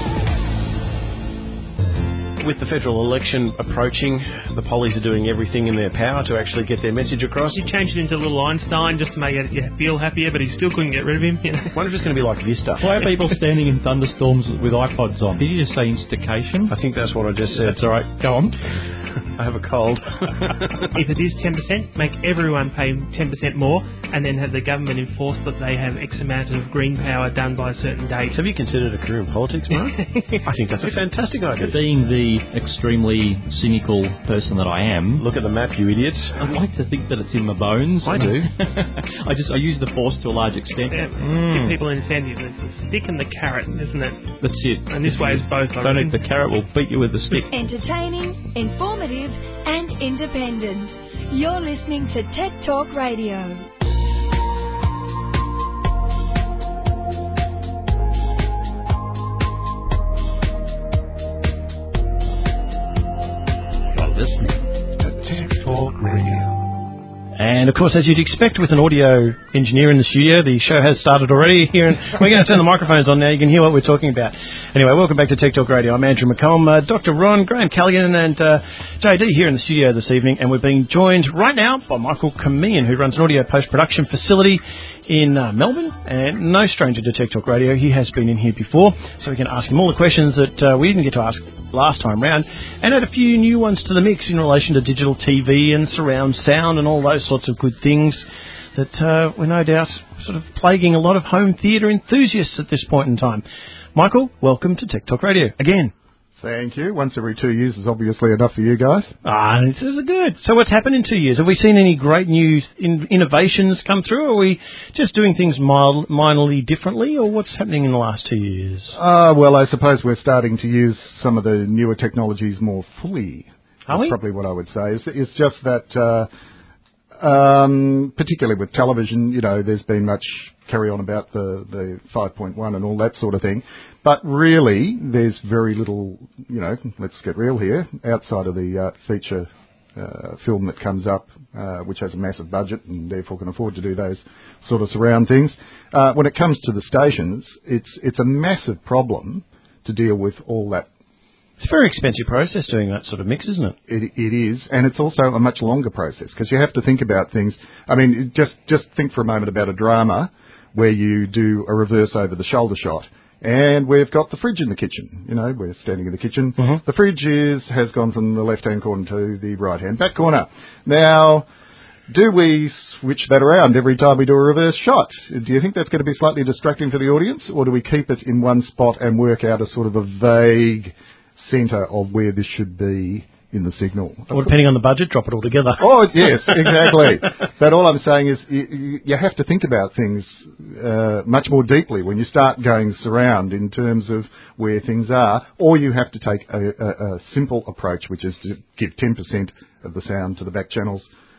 With the federal election approaching, the pollies are doing everything in their power to actually get their message across. You changed it into little Einstein just to make it feel happier, but he still couldn't get rid of him. I wonder if it's going to be like Vista. Why are people standing in thunderstorms with iPods on? Did you just say instication? I think that's what I just said. That's all right. Go on. I have a cold. If it is 10%, make everyone pay 10% more, and then have the government enforce that they have X amount of green power done by a certain date. Have you considered a career in politics, Mark? I think that's a fantastic idea. Being the extremely cynical person that I am, look at the map, you idiots. I like to think that it's in my bones. I do. I use the force to a large extent. Yeah, give people an incentive. It's the stick and the carrot, isn't it? That's it. And this way is both. Don't eat the carrot, we'll beat you with the stick. Entertaining, informative, and independent. You're listening to Tech Talk Radio. Listening to Tech Talk Radio. And of course, as you'd expect with an audio engineer in the studio, the show has started already here, and we're going to turn the microphones on now. You can hear what we're talking about. Anyway, welcome back to Tech Talk Radio. I'm Andrew McComb, Dr. Ron, Graham Callaghan, and JD here in the studio this evening, and we're being joined right now by Michael Kamian, who runs an audio post-production facility in Melbourne, and no stranger to Tech Talk Radio. He has been in here before, so we can ask him all the questions that we didn't get to ask last time round, and add a few new ones to the mix in relation to digital TV and surround sound and all those sorts of good things that we're no doubt sort of plaguing a lot of home theatre enthusiasts at this point in time. Michael, welcome to Tech Talk Radio again. Thank you. Once every 2 years is obviously enough for you guys. This is good. So what's happened in 2 years? Have we seen any great new innovations come through, or are we just doing things minorly differently, or what's happening in the last 2 years? Well, I suppose we're starting to use some of the newer technologies more fully. Are we? That's probably what I would say. It's just that, particularly with television, you know, there's been much carry on about the 5.1 and all that sort of thing. But really, there's very little, you know, let's get real here, outside of the feature film that comes up, which has a massive budget and therefore can afford to do those sort of surround things. When it comes to the stations, it's a massive problem to deal with all that. It's a very expensive process doing that sort of mix, isn't it? It is, and it's also a much longer process because you have to think about things. I mean, just think for a moment about a drama where you do a reverse over the shoulder shot. And we've got the fridge in the kitchen. You know, we're standing in the kitchen. Mm-hmm. The fridge has gone from the left-hand corner to the right-hand back corner. Now, do we switch that around every time we do a reverse shot? Do you think that's going to be slightly distracting for the audience? Or do we keep it in one spot and work out a sort of a vague centre of where this should be in the signal? Or depending on the budget, drop it all together. Oh, yes, exactly. But all I'm saying is you have to think about things much more deeply when you start going surround in terms of where things are, or you have to take a simple approach, which is to give 10% of the sound to the back channels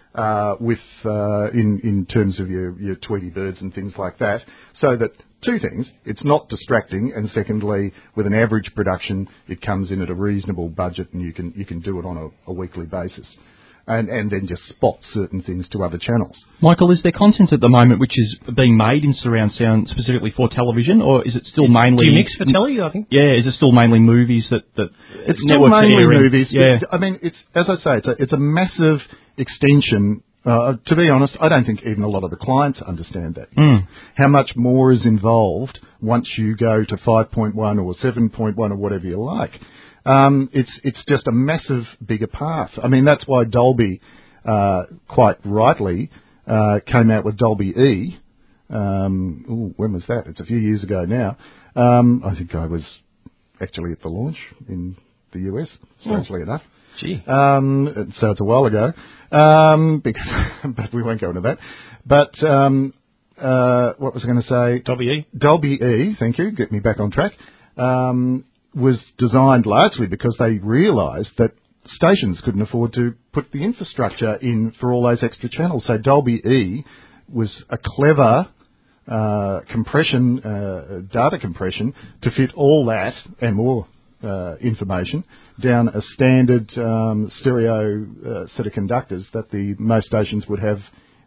in terms of your Tweety birds and things like that, so that two things, it's not distracting, and secondly, with an average production, it comes in at a reasonable budget and you can do it on a weekly basis. And then just spot certain things to other channels. Michael, is there content at the moment which is being made in surround sound specifically for television, or is it still mainly... Do you mix for telly, I think? Yeah, is it still mainly movies that it's still mainly movies. Yeah. I mean, it's, as I say, it's a massive extension. To be honest, I don't think even a lot of the clients understand that. How much more is involved once you go to 5.1 or 7.1 or whatever you like. It's just a massive bigger path. I mean, that's why Dolby, quite rightly, came out with Dolby E. When was that? It's a few years ago now. I think I was actually at the launch in the US, strangely enough. Gee. So it's a while ago. But we won't go into that. But what was I going to say? Dolby E. Dolby E, thank you. Get me back on track. Was designed largely because they realised that stations couldn't afford to put the infrastructure in for all those extra channels. So Dolby E was a clever compression, data compression, to fit all that and more information down a standard stereo set of conductors that most stations would have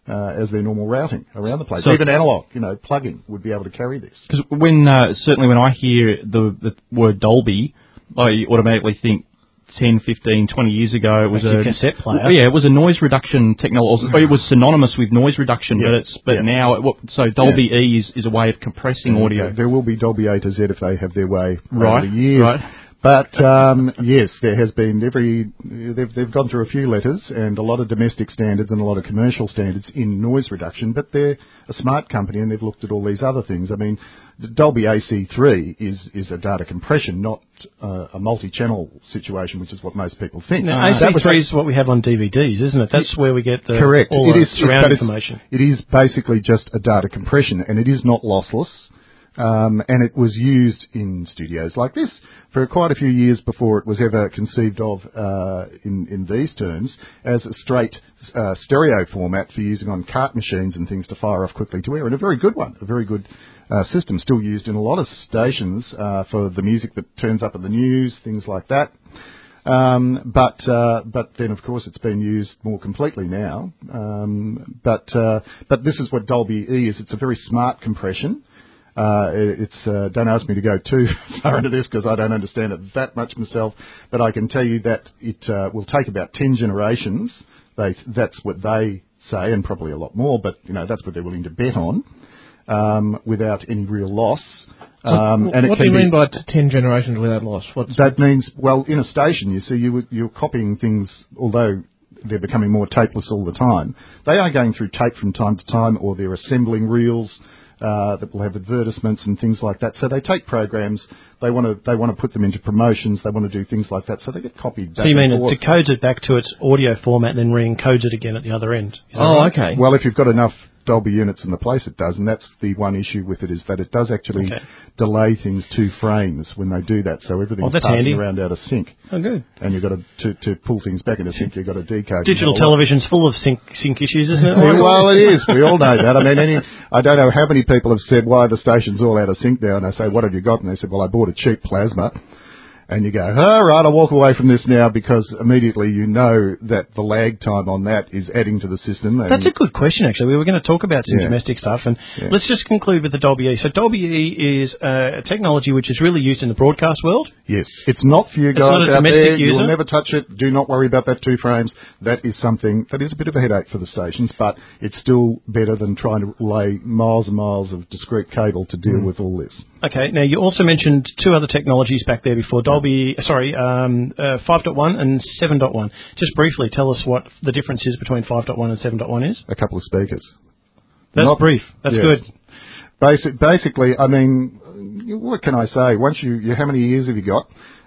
as their normal routing around the place. So even analog, plug-in would be able to carry this. Because certainly when I hear the word Dolby, I automatically think 10, 15, 20 years ago it was a cassette player. Yeah, it was a noise reduction technology. It was synonymous with noise reduction, now Dolby E is a way of compressing audio. There will be Dolby A to Z if they have their way right, over the years. Right. But yes, there has been they've gone through a few letters and a lot of domestic standards and a lot of commercial standards in noise reduction. But they're a smart company and they've looked at all these other things. I mean, Dolby AC3 is a data compression, not a multi-channel situation, which is what most people think. Now, AC3 is what we have on DVDs, isn't it? That's where we get the correct. all the surround information. It is basically just a data compression, and it is not lossless. And it was used in studios like this for quite a few years before it was ever conceived of in these terms as a straight stereo format for using on cart machines and things to fire off quickly to air, and a very good one, a very good system, still used in a lot of stations for the music that turns up at the news, things like that. But then, of course, it's been used more completely now. But this is what Dolby E is. It's a very smart compression. Don't ask me to go too far into this because I don't understand it that much myself, but I can tell you that it will take about 10 generations. That's what they say, and probably a lot more, but that's what they're willing to bet on, without any real loss. And what do you mean by 10 generations without loss? That means, well, in a station, you see, you're copying things, although they're becoming more tapeless all the time. They are going through tape from time to time, or they're assembling reels that will have advertisements and things like that. So they take programs, they want to put them into promotions, they want to do things like that, so they get copied back. So you mean it decodes it back to its audio format and then re-encodes it again at the other end? Right? Okay. Well, if you've got enough Dolby units in the place, it does, and that's the one issue with it, is that it does actually delay things 2 frames when they do that, so everything's passing around out of sync. Oh, good. And you've got to pull things back into sync, you've got to decode. Digital television's full of sync issues, isn't it? Well, it is. We all know that. I mean, I don't know how many people have said, why are the stations all out of sync now? And I say, what have you got? And they said, well, I bought a cheap plasma. And you go, all right, I'll walk away from this now, because immediately you know that the lag time on that is adding to the system. That's a good question, actually. We were going to talk about some domestic stuff, and let's just conclude with the Dolby E. So Dolby E is a technology which is really used in the broadcast world? Yes. It's not for you guys out there. You will never touch it. Do not worry about that 2 frames. That is something that is a bit of a headache for the stations, but it's still better than trying to lay miles and miles of discrete cable to deal with all this. Okay. Now, you also mentioned 2 other technologies back there before, 5.1 and 7.1. Just briefly, tell us what the difference is between 5.1 and 7.1 is. A couple of speakers. That's brief. That's good. Basically, I mean, what can I say? Once how many years have you got?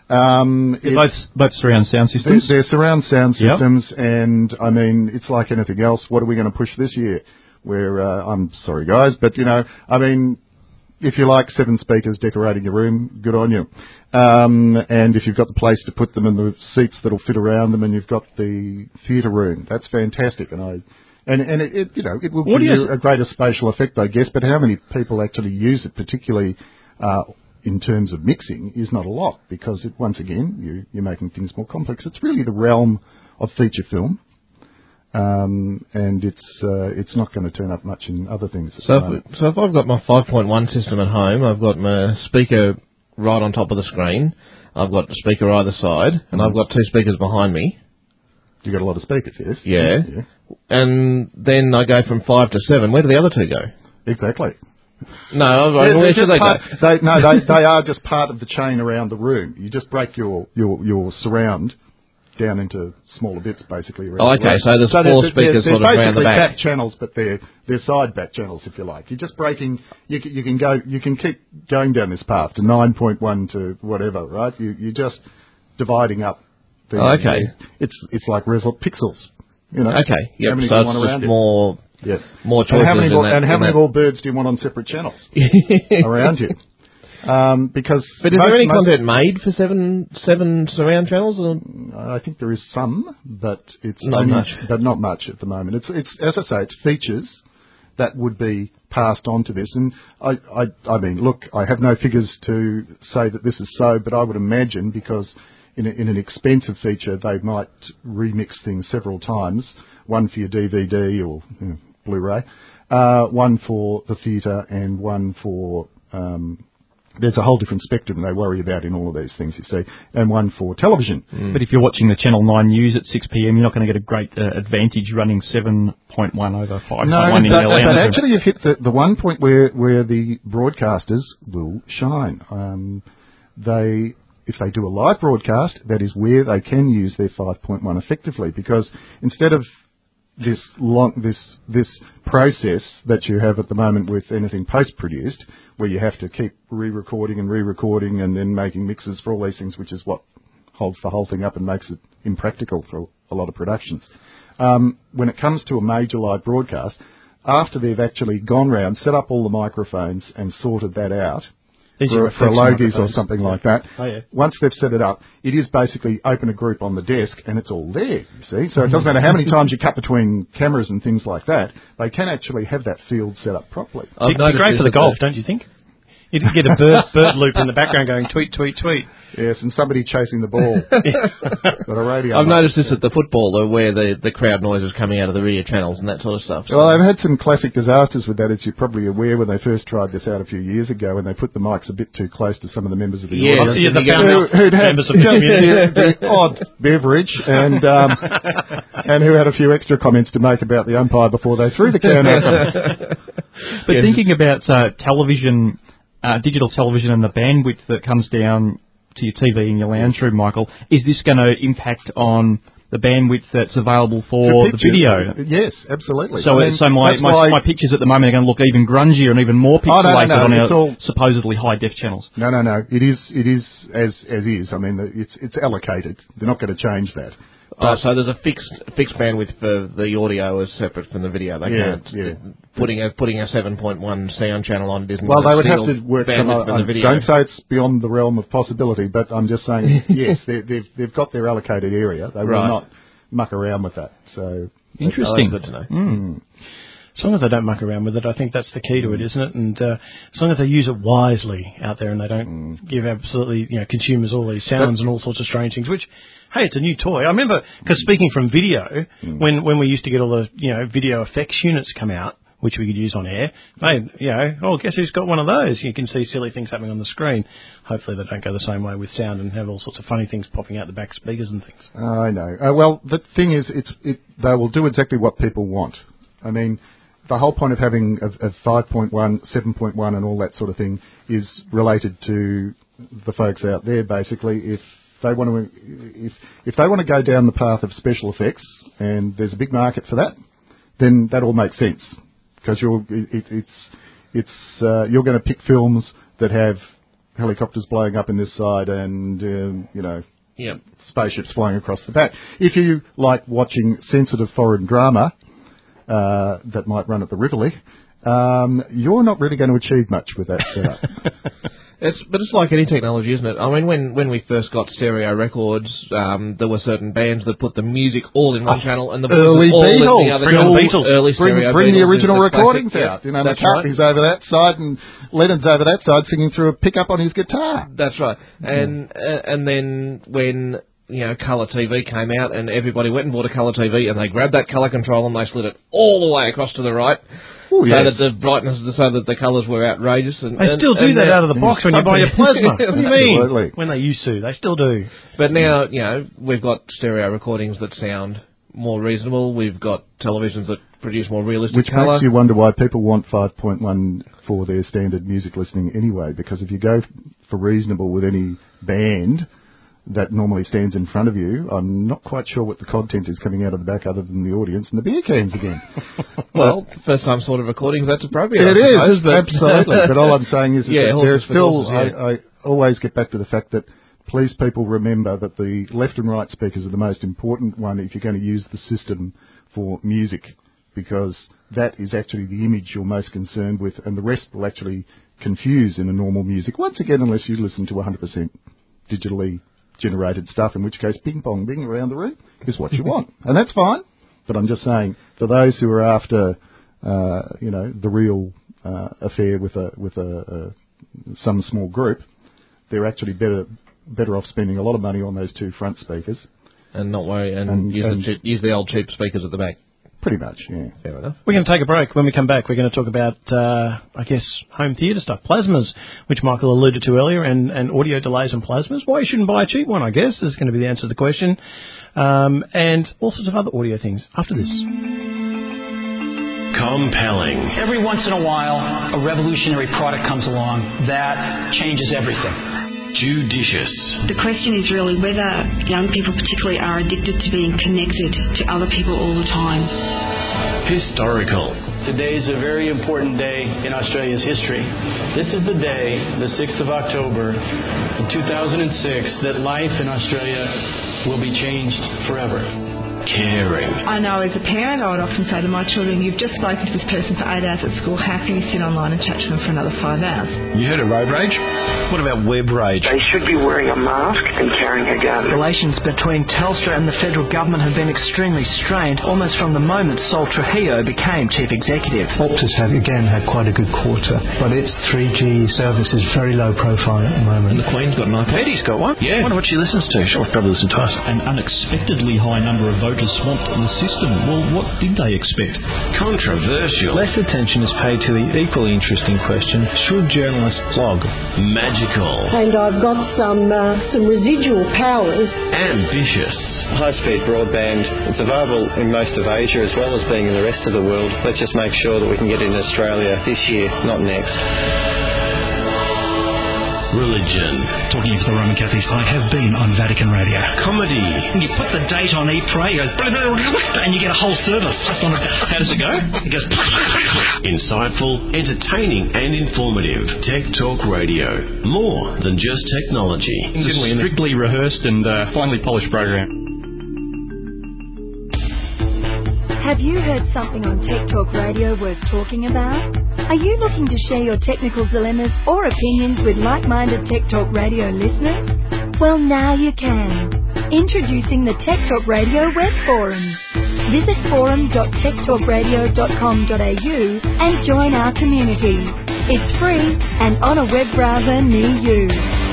Both surround sound systems. They're surround sound systems, and I mean, it's like anything else. What are we going to push this year? I'm sorry, guys, but I mean, if you like 7 speakers decorating your room, good on you. And if you've got the place to put them and the seats that'll fit around them, and you've got the theatre room, that's fantastic. And it will give you a greater spatial effect, I guess. But how many people actually use it, particularly in terms of mixing, is not a lot, because once again you're making things more complex. It's really the realm of feature film. And it's not going to turn up much in other things. So if I've got my 5.1 system at home, I've got my speaker right on top of the screen, I've got the speaker either side, and I've got 2 speakers behind me. You got a lot of speakers, yes? Yeah. And then I go from 5 to 7. Where do the other 2 go? Exactly. No, where should they go? They are just part of the chain around the room. You just break your surround down into smaller bits, basically. So there's 4 speakers sort of around the back. They're back channels, but they're side back channels, if you like. You're just breaking. You can keep going down this path to 9.1 to whatever, right? You're just dividing up. It's like pixels. Okay. Yep. How many so do you want around more. Yeah. More choices. And how many more birds do you want on separate channels around you? Because but is there any content made for 7 surround channels? Or? I think there is some, but it's not much. But not much at the moment. It's as I say, it's features that would be passed on to this. And I mean, look, I have no figures to say that this is so, but I would imagine, because in an expensive feature, they might remix things several times, one for your DVD or Blu-ray, one for the theatre, and one for... there's a whole different spectrum they worry about in all of these things, you see, and one for television. But if you're watching the Channel 9 news at 6 p.m, you're not going to get a great advantage running 7.1 over 5.1 in the lounge. But actually you've hit the one point where the broadcasters will shine. If they do a live broadcast, that is where they can use their 5.1 effectively, because instead of this process that you have at the moment with anything post-produced, where you have to keep re-recording and then making mixes for all these things, which is what holds the whole thing up and makes it impractical for a lot of productions. When it comes to a major live broadcast, after they've actually gone round, set up all the microphones and sorted that out, for Logies or something like that. Oh, yeah. Once they've set it up, it is basically open a group on the desk and it's all there, you see. So it doesn't matter how many times you cut between cameras and things like that, they can actually have that field set up properly. It'd be great for the golf, don't you think? You did get a bird loop in the background going tweet, tweet, tweet. Yes, and somebody chasing the ball. Got a radio. I've noticed this at the football, where the crowd noise is coming out of the rear channels and that sort of stuff. So. Well, they've had some classic disasters with that, as you're probably aware, when they first tried this out a few years ago, when they put the mics a bit too close to some of the members of the audience. Who'd had the odd beverage and who had a few extra comments to make about the umpire before they threw the can at them. But thinking about television... digital television and the bandwidth that comes down to your TV in your lounge room, Michael, is this going to impact on the bandwidth that's available for the video? Yes, absolutely. So, my pictures at the moment are going to look even grungier and even more pixelated on our supposedly high-def channels. No. It is as is. I mean, it's allocated. They're not going to change that. So there's a fixed bandwidth for the audio as separate from the video. They can't putting a 7.1 sound channel on isn't. Well, they would have to work from the video. Don't say it's beyond the realm of possibility, but I'm just saying yes, they've got their allocated area. They will not muck around with that. So interesting. That's good to know. As long as they don't muck around with it, I think that's the key to it, isn't it? And as long as they use it wisely out there and they don't give absolutely consumers all these sounds and all sorts of strange things, which, hey, it's a new toy. I remember, because speaking from video, when we used to get all the video effects units come out, which we could use on air, guess who's got one of those? You can see silly things happening on the screen. Hopefully they don't go the same way with sound and have all sorts of funny things popping out the back speakers and things. I know. Well, the thing is, they will do exactly what people want. I mean, the whole point of having a 5.1, 7.1 and all that sort of thing is related to the folks out there, basically. If they want to go down the path of special effects, and there's a big market for that, then that all makes sense, because you're going to pick films that have helicopters blowing up in this side and spaceships flying across the back. If you like watching sensitive foreign drama that might run at the Rivoli, you're not really going to achieve much with that setup. But it's like any technology, isn't it? I mean, when we first got stereo records, there were certain bands that put the music all in one channel and the early all Beatles. in the other channel. Early stereo Beatles bring the original recordings out. That's McCartney's over that side and Lennon's over that side singing through a pickup on his guitar. That's right. And then when colour TV came out and everybody went and bought a colour TV and they grabbed that colour control and they slid it all the way across to the right. Ooh, so that the brightness, so that the colours were outrageous. And they still do that out of the box when you buy your plasma. What do you mean? When they used to, they still do. But now, we've got stereo recordings that sound more reasonable. We've got televisions that produce more realistic colour. Which makes you wonder why people want 5.1 for their standard music listening anyway, because if you go for reasonable with any band that normally stands in front of you, I'm not quite sure what the content is coming out of the back other than the audience and the beer cans again. Well, for some sort of recordings, that's appropriate. It is, absolutely. But all I'm saying is that there's still, I always get back to the fact that please people remember that the left and right speakers are the most important one if you're going to use the system for music, because that is actually the image you're most concerned with, and the rest will actually confuse in a normal music, once again, unless you listen to 100% digitally generated stuff, in which case ping pong bing around the room is what you want, and that's fine. But I'm just saying, for those who are after the real affair with some small group, they're actually better off spending a lot of money on those two front speakers and not worry and use the old cheap speakers at the back. Pretty much, yeah. Fair enough. We're going to take a break. When we come back, we're going to talk about, home theatre stuff. Plasmas, which Michael alluded to earlier, and audio delays and plasmas. Why you shouldn't buy a cheap one, I guess, is going to be the answer to the question. And all sorts of other audio things after this. Compelling. Every once in a while, a revolutionary product comes along that changes everything. Judicious. The question is really whether young people particularly are addicted to being connected to other people all the time. Historical. Today is a very important day in Australia's history. This is the day, the 6th of October in 2006, that life in Australia will be changed forever. Caring. I know as a parent I would often say to my children, you've just spoken to this person for 8 hours at school, how can you sit online and chat to them for another 5 hours? You heard of road rage? What about web rage? They should be wearing a mask and carrying a gun. Relations between Telstra and the federal government have been extremely strained almost from the moment Sol Trujillo became chief executive. Optus have again had quite a good quarter, but its 3G service is very low profile at the moment. And the Queen's got an iPad. He's got one. Yeah. I wonder what she listens to. She'll probably listen to us. An unexpectedly high number of voters swamped the system. Well, what did they expect? Controversial. Less attention is paid to the equally interesting question, should journalists blog? Magical. And I've got some residual powers. Ambitious. High-speed broadband, it's available in most of Asia as well as being in the rest of the world. Let's just make sure that we can get it in Australia this year, not next. Religion. Talking to the Roman Catholics, I have been on Vatican Radio. Comedy. And you put the date on E-Pray, it goes, and you get a whole service. How does it go? It goes. Insightful, entertaining and informative. Tech Talk Radio. More than just technology. It's a strictly rehearsed and finely polished program. Have you heard something on Tech Talk Radio worth talking about? Are you looking to share your technical dilemmas or opinions with like-minded Tech Talk Radio listeners? Well, now you can. Introducing the Tech Talk Radio web forum. Visit forum.techtalkradio.com.au and join our community. It's free and on a web browser near you.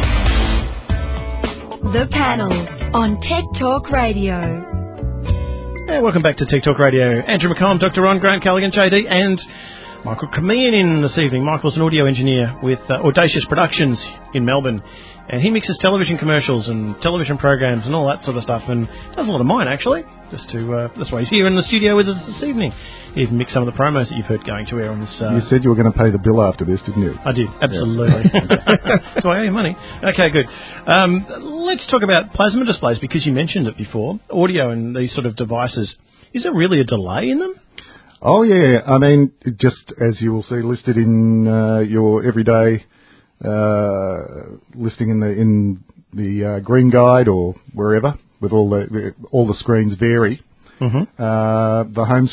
The Panel on Tech Talk Radio. Hey, welcome back to Tech Talk Radio. Andrew McComb, Dr. Ron, Grant Callaghan, JD, and Michael Cremian in this evening. Michael's an audio engineer with Audacious Productions in Melbourne, and he mixes television commercials and television programs and all that sort of stuff, and does a lot of mine, actually. That's why he's here in the studio with us this evening. He even mixed some of the promos that you've heard going to air on this. You said you were going to pay the bill after this, didn't you? I did, absolutely. That's why I owe you money. Okay, good. Let's talk about plasma displays, because you mentioned it before. Audio and these sort of devices. Is there really a delay in them? Oh, yeah. I mean, just as you will see listed in your everyday listing in the Green Guide or wherever, with all the screens vary. Mm-hmm. The home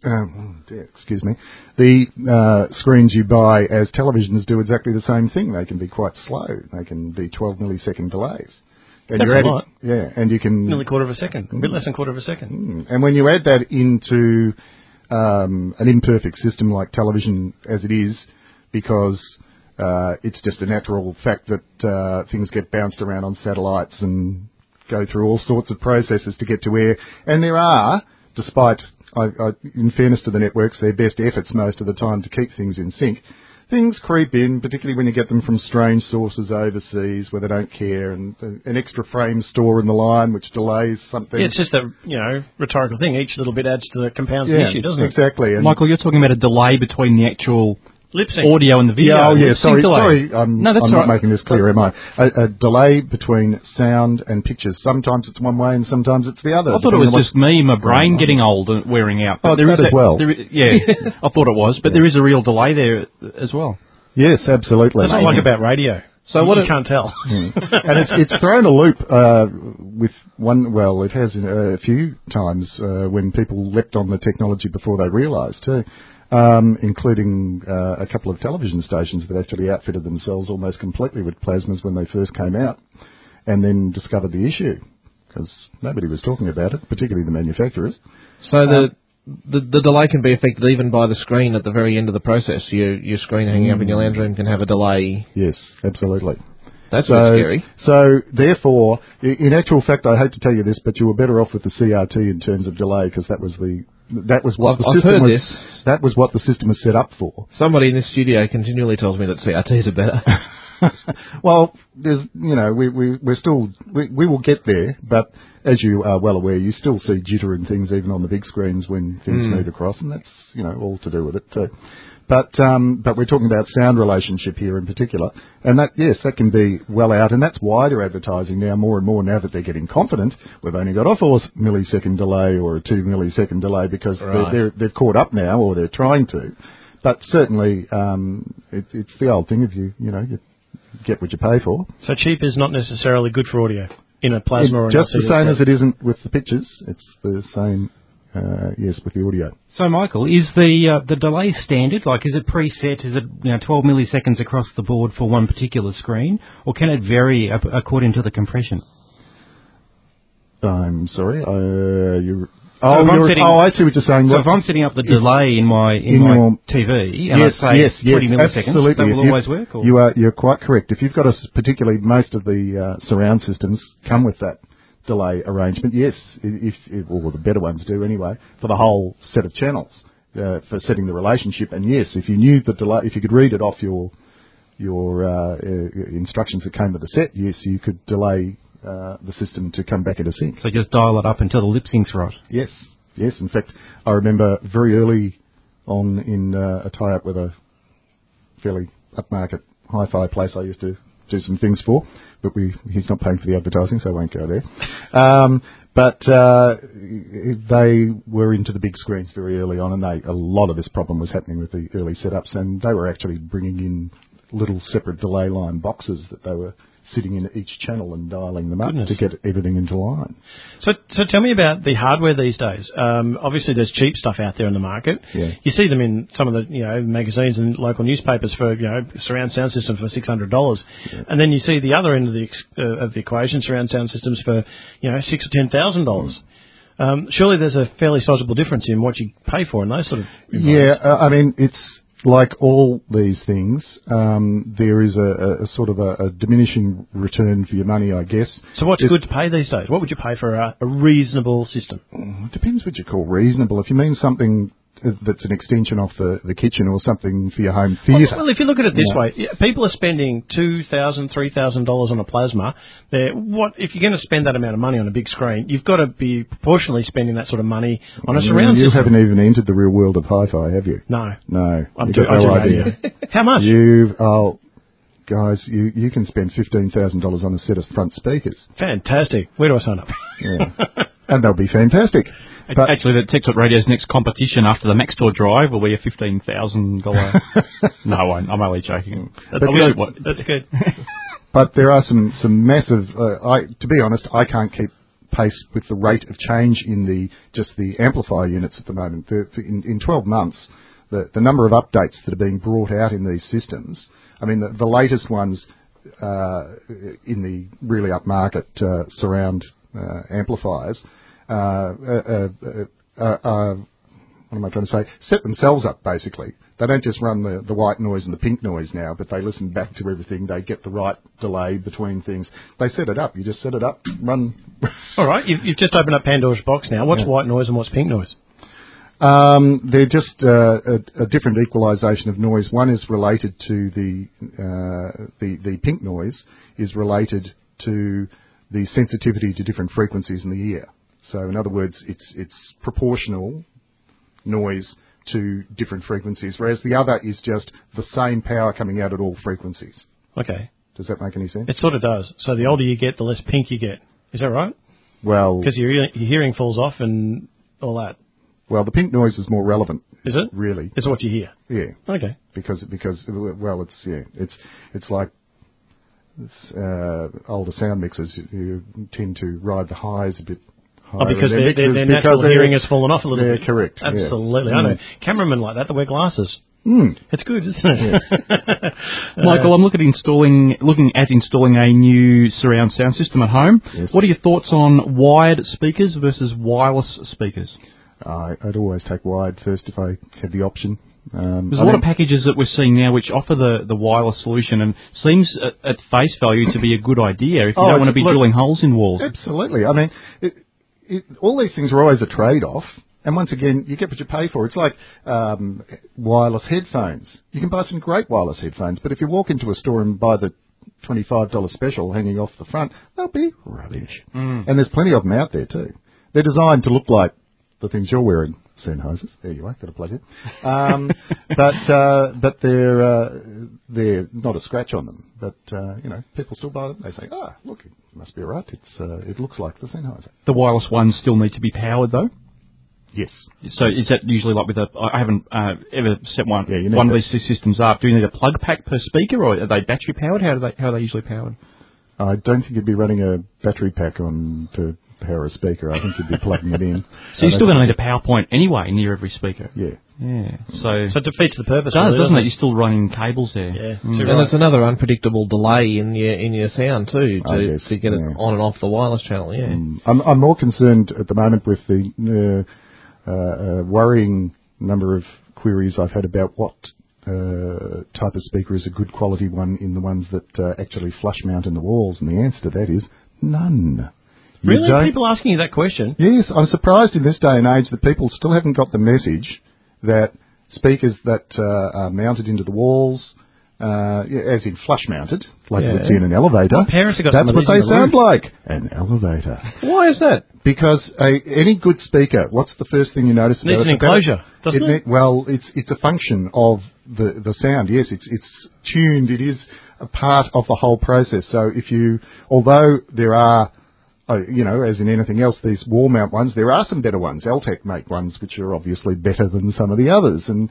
the screens you buy as televisions do exactly the same thing. They can be quite slow. They can be 12 millisecond delays. And that's a lot. Yeah, and you can... Nearly quarter of a second. A bit less than quarter of a second. And when you add that into an imperfect system like television as it is, because it's just a natural fact that things get bounced around on satellites and go through all sorts of processes to get to air. And there are, despite, in fairness to the networks, their best efforts most of the time to keep things in sync, things creep in, particularly when you get them from strange sources overseas where they don't care, and an extra frame store in the line which delays something. Yeah, it's just a rhetorical thing. Each little bit adds to the compounds the issue, doesn't it? Exactly. And Michael, you're talking about a delay between the actual lip sync audio and the video. Sorry, I'm not making this clear, am I? A delay between sound and pictures. Sometimes it's one way and sometimes it's the other. I thought it was just me, my brain getting old and wearing out. But there is as well. Yeah, I thought it was, but there is a real delay there as well. Yes, absolutely. That's what I like about radio. So you can't tell. And it's thrown a loop with one, well, it has a few times when people leapt on the technology before they realised too. Including a couple of television stations that actually outfitted themselves almost completely with plasmas when they first came out, and then discovered the issue because nobody was talking about it, particularly the manufacturers. So the delay can be affected even by the screen at the very end of the process. Your screen hanging up in your lounge room can have a delay. Yes, absolutely. That's scary. So, therefore, in actual fact, I hate to tell you this, but you were better off with the CRT in terms of delay because that was the that was what I've heard this. That was what the system was set up for. Somebody in this studio continually tells me that CRTs are better. Well, there's, we will get there, but as you are well aware, you still see jitter and things even on the big screens when things move across, and that's, all to do with it too. But we're talking about sound relationship here in particular, and that can be well out, and that's why they're advertising now more and more now that they're getting confident. We've only got a 4 millisecond delay or a 2 millisecond delay because they've caught up now, or they're trying to. But certainly, it's the old thing of you get what you pay for. So cheap is not necessarily good for audio in a plasma or just the same as it isn't with the pictures. It's the same, with the audio. So, Michael, is the delay standard? Like, is it preset? Is it 12 milliseconds across the board for one particular screen, or can it vary according to the compression? I'm sorry, I see what you're saying. So if I'm setting up the delay in my TV and I say 20 milliseconds, absolutely. That will always work? Or? You're quite correct. If you've got particularly most of the surround systems come with that delay arrangement, yes, or the better ones do anyway, for the whole set of channels, for setting the relationship. And yes, if you knew the delay, if you could read it off your instructions that came with the set, yes, you could delay the system to come back into sync. So just dial it up until the lip sync's right. Yes. In fact, I remember very early on in a tie-up with a fairly upmarket hi-fi place I used to do some things for, but he's not paying for the advertising, so I won't go there. But they were into the big screens very early on, and a lot of this problem was happening with the early setups, and they were actually bringing in little separate delay line boxes that they were sitting in each channel and dialing them up to get everything into line. So tell me about the hardware these days. Obviously, there's cheap stuff out there in the market. Yeah. You see them in some of the magazines and local newspapers for surround sound systems for $600, and then you see the other end of the equation, surround sound systems for $6,000 or $10,000. Surely there's a fairly sizable difference in what you pay for in those sort of environments. I mean, it's like all these things, there is a sort of a diminishing return for your money, I guess. So what's good to pay these days? What would you pay for a reasonable system? It depends what you call reasonable. If you mean something that's an extension off the kitchen or something for your home theatre. Well, if you look at it this way, people are spending $2,000, $3,000 on a plasma. If you're going to spend that amount of money on a big screen, you've got to be proportionally spending that sort of money on a surround system. You haven't even entered the real world of hi-fi, have you? No. You've got no idea. How much? Guys, you can spend $15,000 on a set of front speakers. Fantastic. Where do I sign up? And they'll be fantastic. But actually, the Tech Talk Radio's next competition after the Maxtor Drive will be a $15,000. No, I won't. I'm only joking. That's good. But there are some massive. To be honest, I can't keep pace with the rate of change in the amplifier units at the moment. In 12 months, the number of updates that are being brought out in these systems. I mean, the latest ones in the really upmarket surround amplifiers. What am I trying to say? Set themselves up, basically. They don't just run the white noise and the pink noise now, but they listen back to everything. They get the right delay between things. They set it up. You just set it up, run. All right. You've just opened up Pandora's box now. What's white noise and what's pink noise? They're just a different equalisation of noise. One is related to the pink noise is related to the sensitivity to different frequencies in the ear. So in other words, it's proportional noise to different frequencies, whereas the other is just the same power coming out at all frequencies. Okay. Does that make any sense? It sort of does. So the older you get, the less pink you get. Is that right? Well... Because your hearing falls off and all that. Well, the pink noise is more relevant. Is it? Really. It's what you hear? Yeah. Okay. Because it's like older sound mixers. You tend to ride the highs a bit. Because their natural hearing has fallen off a little bit. Correct. Absolutely. I know cameramen like that wear glasses. It's good, isn't it? Yes. Michael, I'm looking at installing a new surround sound system at home. Yes. What are your thoughts on wired speakers versus wireless speakers? I'd always take wired first if I had the option. There's a lot of packages that we're seeing now which offer the wireless solution and seems at face value to be a good idea if you don't want to be drilling holes in walls. Absolutely. I mean, all these things are always a trade-off. And once again, you get what you pay for. It's like wireless headphones. You can buy some great wireless headphones, but if you walk into a store and buy the $25 special hanging off the front, they'll be rubbish. And there's plenty of them out there too. They're designed to look like the things you're wearing, Sennheisers. There you are, got a plug in. But they're not a scratch on them. But people still buy them. They say, look, it must be all right. It looks like the Sennheiser. The wireless ones still need to be powered though. Yes. So is that usually like with I haven't ever set one of these systems up. Do you need a plug pack per speaker, or are they battery powered? How are they usually powered? I don't think you'd be running a battery pack on to power a speaker. I think you'd be plugging it in. So you're still going to need a power point anyway near every speaker. Yeah. Yeah. So it defeats the purpose. Doesn't it? You're still running cables there. Yeah. And there's another unpredictable delay in your sound too to get it on and off the wireless channel. Yeah. I'm more concerned at the moment with the worrying number of queries I've had about what type of speaker is a good quality one in the ones that actually flush mount in the walls, and the answer to that is none. Really? People asking you that question? Yes, I'm surprised in this day and age that people still haven't got the message that speakers that are mounted into the walls, as in flush mounted, like you would see in an elevator, that's what they sound like, an elevator. Why is that? Because any good speaker, what's the first thing you notice about it? Needs an enclosure, doesn't it? Well, it's a function of the sound. Yes, it's tuned. It is a part of the whole process. So although there are, as in anything else, these wall mount ones, there are some better ones. Altec make ones which are obviously better than some of the others, and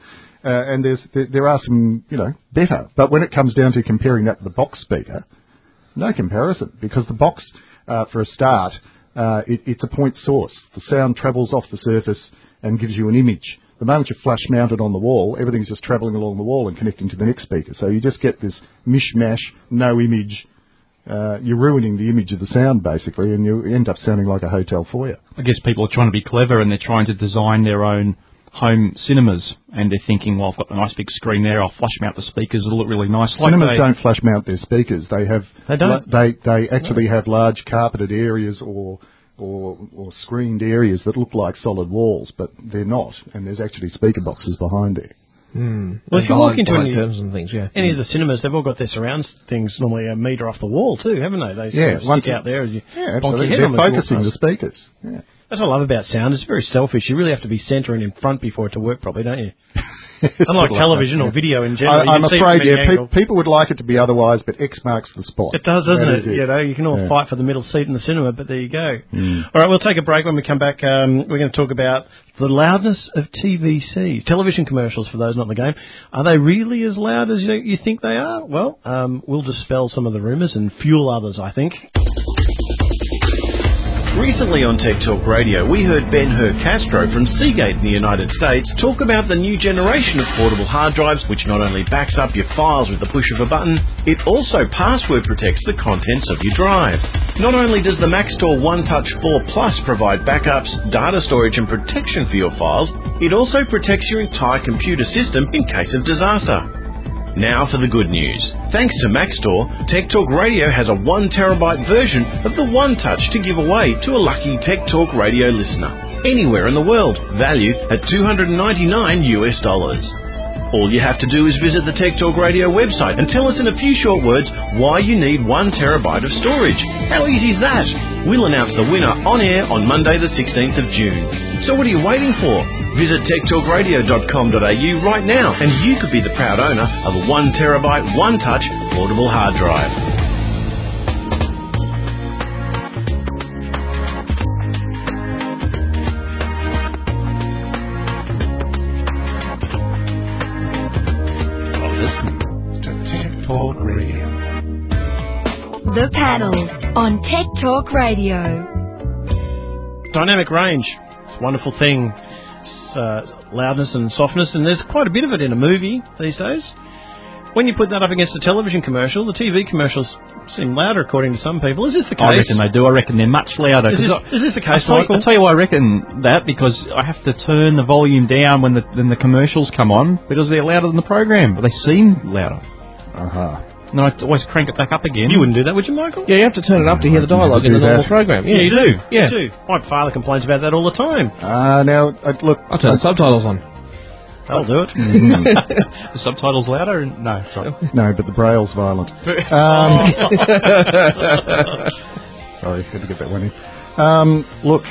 there are some, better. But when it comes down to comparing that to the box speaker, no comparison, because the box, for a start, it's a point source. The sound travels off the surface and gives you an image. The moment you're flush mounted on the wall, everything's just travelling along the wall and connecting to the next speaker. So you just get this mishmash, no image. You're ruining the image of the sound, basically, and you end up sounding like a hotel foyer. I guess people are trying to be clever and they're trying to design their own home cinemas, and they're thinking, well, I've got a nice big screen there, I'll flush mount the speakers, it'll look really nice. Cinemas don't flush mount their speakers. They don't? They actually have large carpeted areas or screened areas that look like solid walls, but they're not, and there's actually speaker boxes behind there. Well, if you walk into any of the cinemas, they've all got their surround things normally a metre off the wall too, haven't they? They sort of stick out there as you absolutely. They're focusing the speakers. Yeah. That's what I love about sound. It's very selfish. You really have to be centering in front before it to work properly, don't you? Unlike television or video in general. I'm afraid, people would like it to be otherwise, but X marks the spot. It does, doesn't it? You can all fight for the middle seat in the cinema, but there you go. All right, we'll take a break. When we come back, we're going to talk about the loudness of TVCs, television commercials, for those not in the game. Are they really as loud as you think they are? Well, we'll dispel some of the rumours and fuel others, I think. Recently on Tech Talk Radio, we heard Ben Castro from Seagate in the United States talk about the new generation of portable hard drives, which not only backs up your files with the push of a button, it also password protects the contents of your drive. Not only does the Maxtor OneTouch 4 Plus provide backups, data storage and protection for your files, it also protects your entire computer system in case of disaster. Now for the good news. Thanks to Maxtor, Tech Talk Radio has a 1 terabyte version of the OneTouch to give away to a lucky Tech Talk Radio listener anywhere in the world, valued at $299. All you have to do is visit the Tech Talk Radio website and tell us in a few short words why you need 1 terabyte of storage. How easy is that? We'll announce the winner on air on Monday the 16th of June. So what are you waiting for? Visit techtalkradio.com.au right now and you could be the proud owner of a 1 terabyte OneTouch portable hard drive. The Panel on Tech Talk Radio. Dynamic range. It's a wonderful thing. It's loudness and softness, and there's quite a bit of it in a movie these days. When you put that up against a television commercial, the TV commercials seem louder according to some people. Is this the case? I reckon they do. I reckon they're much louder. Is this the case, Michael? I'll tell you why I reckon that, because I have to turn the volume down when the commercials come on, because they're louder than the program, but they seem louder. And then I always crank it back up again. You wouldn't do that, would you, Michael? Yeah, you have to turn it up to hear the dialogue in the normal program. Yeah, you do. Yeah. You do. My father complains about that all the time. Now, look... I'll turn the subtitles on. I'll do it. The subtitles louder? No, sorry. No, but the Braille's violent. Sorry, had to get that one in. Look.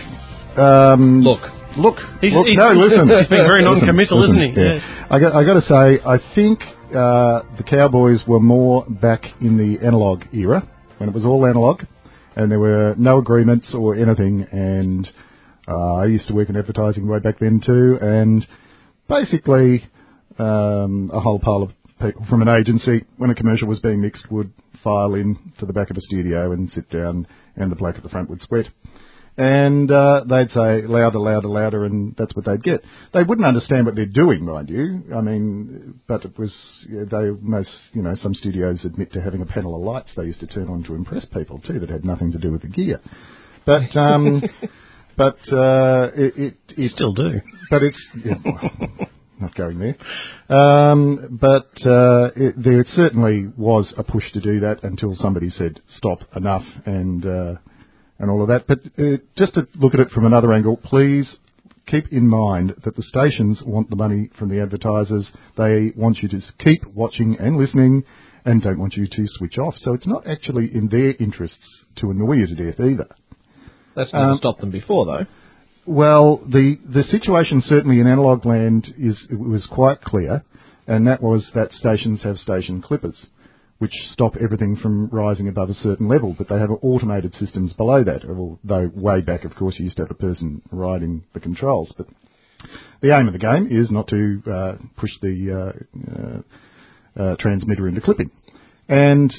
Listen. He's being very non-committal, isn't he? Yeah. I got to say, I think the Cowboys were more back in the analogue era, when it was all analogue, and there were no agreements or anything, and I used to work in advertising way back then too, and basically a whole pile of people from an agency, when a commercial was being mixed, would file in to the back of a studio and sit down, and the bloke at the front would sweat. And they'd say louder, louder, louder, and that's what they'd get. They wouldn't understand what they're doing, mind you. I mean, but it was some studios admit to having a panel of lights they used to turn on to impress people too that had nothing to do with the gear. But it still do. But it's not going there. There certainly was a push to do that until somebody said stop, enough, and all of that. But just to look at it from another angle, please keep in mind that the stations want the money from the advertisers. They want you to keep watching and listening and don't want you to switch off. So it's not actually in their interests to annoy you to death either. That's never stopped them before, though. Well, the situation certainly in analogue land was quite clear, and that was that stations have station clippers, which stop everything from rising above a certain level, but they have automated systems below that, although way back, of course, you used to have a person riding the controls. But the aim of the game is not to push the transmitter into clipping. And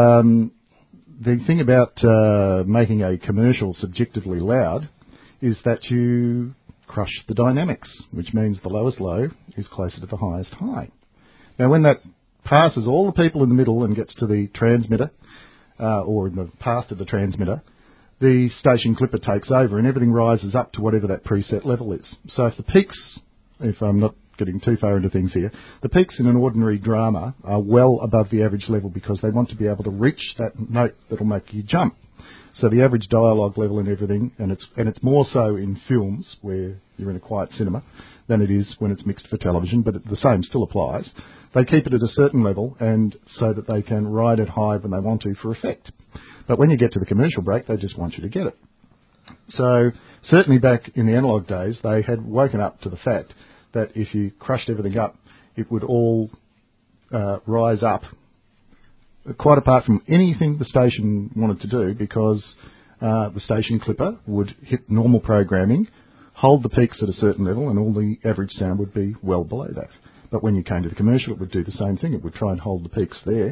the thing about making a commercial subjectively loud is that you crush the dynamics, which means the lowest low is closer to the highest high. Now, when that passes all the people in the middle and gets to the transmitter, or in the path to the transmitter, the station clipper takes over and everything rises up to whatever that preset level is. So if the peaks, if I'm not getting too far into things here, the peaks in an ordinary drama are well above the average level because they want to be able to reach that note that'll make you jump. So the average dialogue level and everything, and it's more so in films where you're in a quiet cinema than it is when it's mixed for television, but the same still applies. They keep it at a certain level and so that they can ride it high when they want to for effect. But when you get to the commercial break, they just want you to get it. So certainly back in the analogue days, they had woken up to the fact that if you crushed everything up, it would all rise up, quite apart from anything the station wanted to do, because the station clipper would hit normal programming, hold the peaks at a certain level, and all the average sound would be well below that. But when you came to the commercial, it would do the same thing. It would try and hold the peaks there,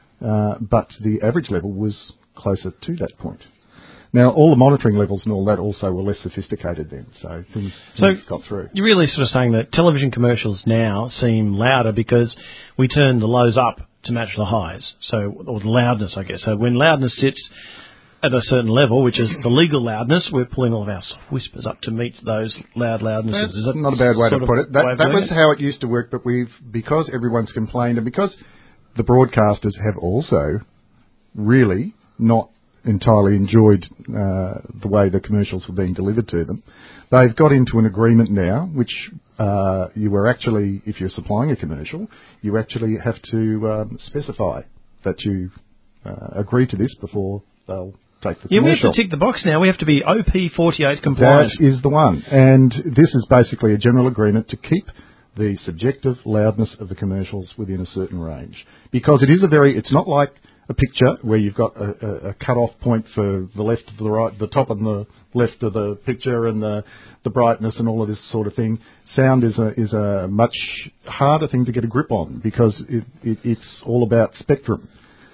but the average level was closer to that point. Now, all the monitoring levels and all that also were less sophisticated then, so things got through. You're really sort of saying that television commercials now seem louder because we turn the lows up to match the highs, or the loudness, I guess. So when loudness sits at a certain level, which is the legal loudness, we're pulling all of our soft whispers up to meet those loudnesses. That's not a bad way to put it. That was how it used to work, but because everyone's complained and because the broadcasters have also really not entirely enjoyed the way the commercials were being delivered to them, they've got into an agreement now, which you were actually, if you're supplying a commercial, you actually have to specify that you agree to this before they'll take the commercial. Yeah, we have to tick the box now. We have to be OP48 compliant. That is the one. And this is basically a general agreement to keep the subjective loudness of the commercials within a certain range. Because it's not like a picture where you've got a cut-off point for the left to the right, the top and the left of the picture and the brightness and all of this sort of thing. Sound is a much harder thing to get a grip on because it's all about spectrum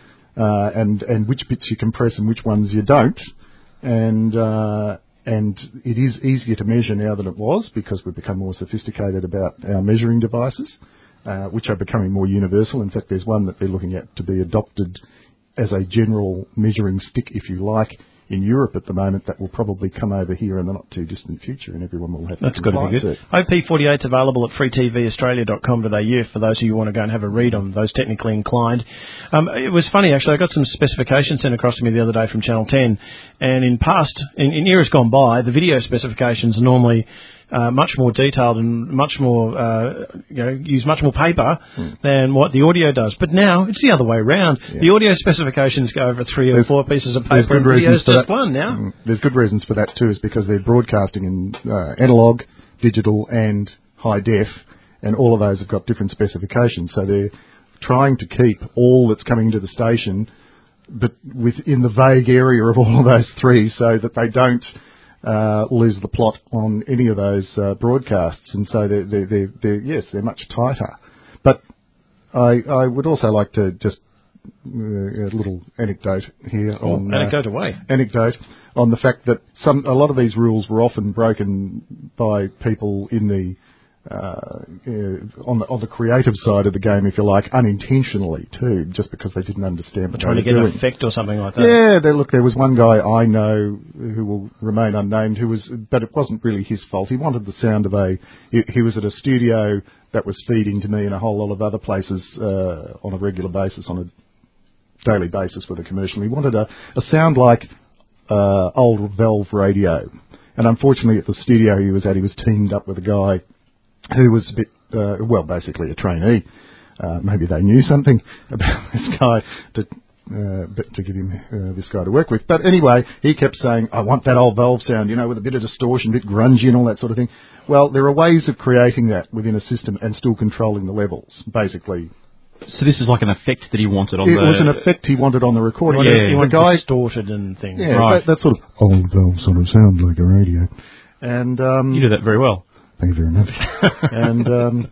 and which bits you compress and which ones you don't. And it is easier to measure now than it was because we've become more sophisticated about our measuring devices, which are becoming more universal. In fact, there's one that they're looking at to be adopted as a general measuring stick, if you like, in Europe at the moment that will probably come over here in the not too distant future, and everyone will have to That's got to be good. OP48 is available at freetvaustralia.com.au for those of you who want to go and have a read on those technically inclined. It was funny, actually. I got some specifications sent across to me the other day from Channel 10, and in years gone by, the video specifications are normally much more detailed and much more, use much more paper than what the audio does. But now it's the other way around. Yeah. The audio specifications go over 3 or 4 pieces of paper, and video's just one now. There's good reasons for that too, is because they're broadcasting in analog, digital, and high def, and all of those have got different specifications. So they're trying to keep all that's coming to the station, but within the vague area of all of those three, so that they don't lose the plot on any of those broadcasts, and so they're much tighter. But I would also like to just a little anecdote here anecdote on the fact that a lot of these rules were often broken by people in the on the creative side of the game, if you like, unintentionally too, just because they didn't understand what they were doing. Trying to get an effect or something like that. Yeah, there was one guy I know who will remain unnamed but it wasn't really his fault. He wanted the sound of he was at a studio that was feeding to me and a whole lot of other places on a regular basis, on a daily basis with a commercial. He wanted a sound like old Valve radio. And unfortunately at the studio he was teamed up with a guy who was a bit, basically a trainee. Maybe they knew something about this guy to give him this guy to work with. But anyway, he kept saying, I want that old Valve sound, with a bit of distortion, a bit grungy and all that sort of thing. Well, there are ways of creating that within a system and still controlling the levels, basically. So this is like an effect that he wanted on It was an effect he wanted on the recording. He wanted distorted and things. Yeah, right. that sort of old Valve sort of sound like a radio. And you do that very well. Thank you very much. And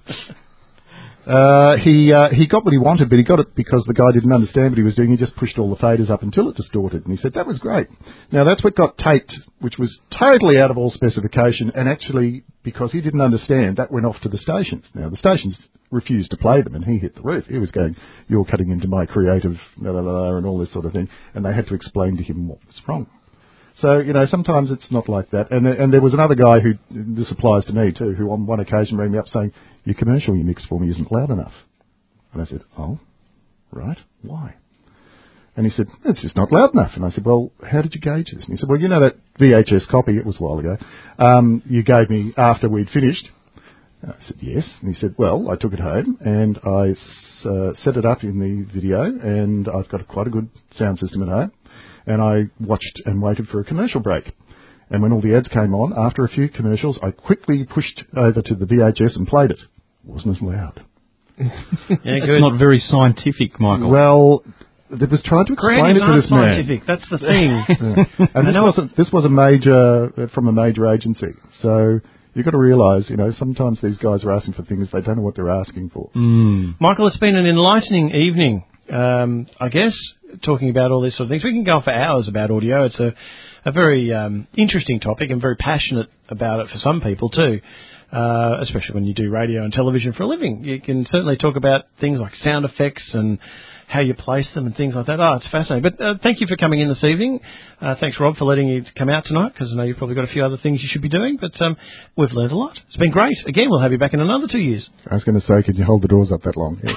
he got what he wanted, but he got it because the guy didn't understand what he was doing. He just pushed all the faders up until it distorted, and he said that was great. Now that's what got taped, which was totally out of all specification, and actually because he didn't understand, that went off to the stations. Now the stations refused to play them, and he hit the roof. He was going, "You're cutting into my creative," blah, blah, blah, and all this sort of thing, and they had to explain to him what was wrong. So, sometimes it's not like that. And there was another guy who, this applies to me too, who on one occasion rang me up saying, your commercial you mixed for me isn't loud enough. And I said, oh, right, why? And he said, it's just not loud enough. And I said, well, how did you gauge this? And he said, well, that VHS copy, it was a while ago, you gave me after we'd finished. I said, yes. And he said, well, I took it home and I set it up in the video, and I've got quite a good sound system at home. And I watched and waited for a commercial break. And when all the ads came on, after a few commercials, I quickly pushed over to the VHS and played it. It wasn't as loud. It's not very scientific, Michael. Well, it was trying to explain it to this man. Scientific, that's the thing. Yeah. And this was a major, from a major agency. So you've got to realise, sometimes these guys are asking for things they don't know what they're asking for. Michael, it's been an enlightening evening. I guess, talking about all these sort of things. We can go on for hours about audio. It's a very interesting topic and very passionate about it for some people too, especially when you do radio and television for a living. You can certainly talk about things like sound effects and how you place them and things like that. Oh, it's fascinating. But thank you for coming in this evening. Thanks, Rob, for letting you come out tonight, because I know you've probably got a few other things you should be doing. But we've learned a lot. It's been great. Again, we'll have you back in another 2 years. I was going to say, can you hold the doors up that long? Yes.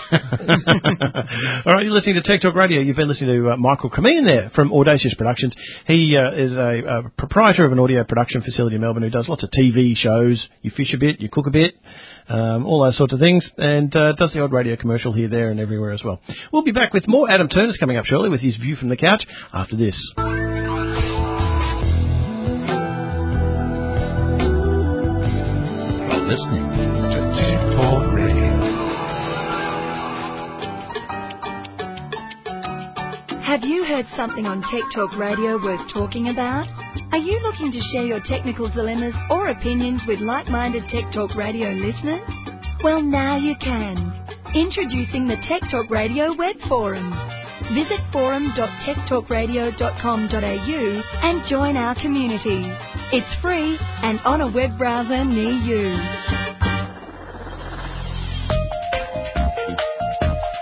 All right, you're listening to Tech Talk Radio. You've been listening to Michael Comedian there from Audacious Productions. He is a proprietor of an audio production facility in Melbourne who does lots of TV shows. You fish a bit, you cook a bit. All those sorts of things, and does the odd radio commercial here, there and everywhere as well. We'll be back with more. Adam Turner's coming up shortly with his view from the couch after this. You're listening to Tech Talk Radio. Have you heard something on Tech Talk Radio worth talking about? Are you looking to share your technical dilemmas or opinions with like-minded Tech Talk Radio listeners? Well, now you can. Introducing the Tech Talk Radio web forum. Visit forum.techtalkradio.com.au and join our community. It's free and on a web browser near you.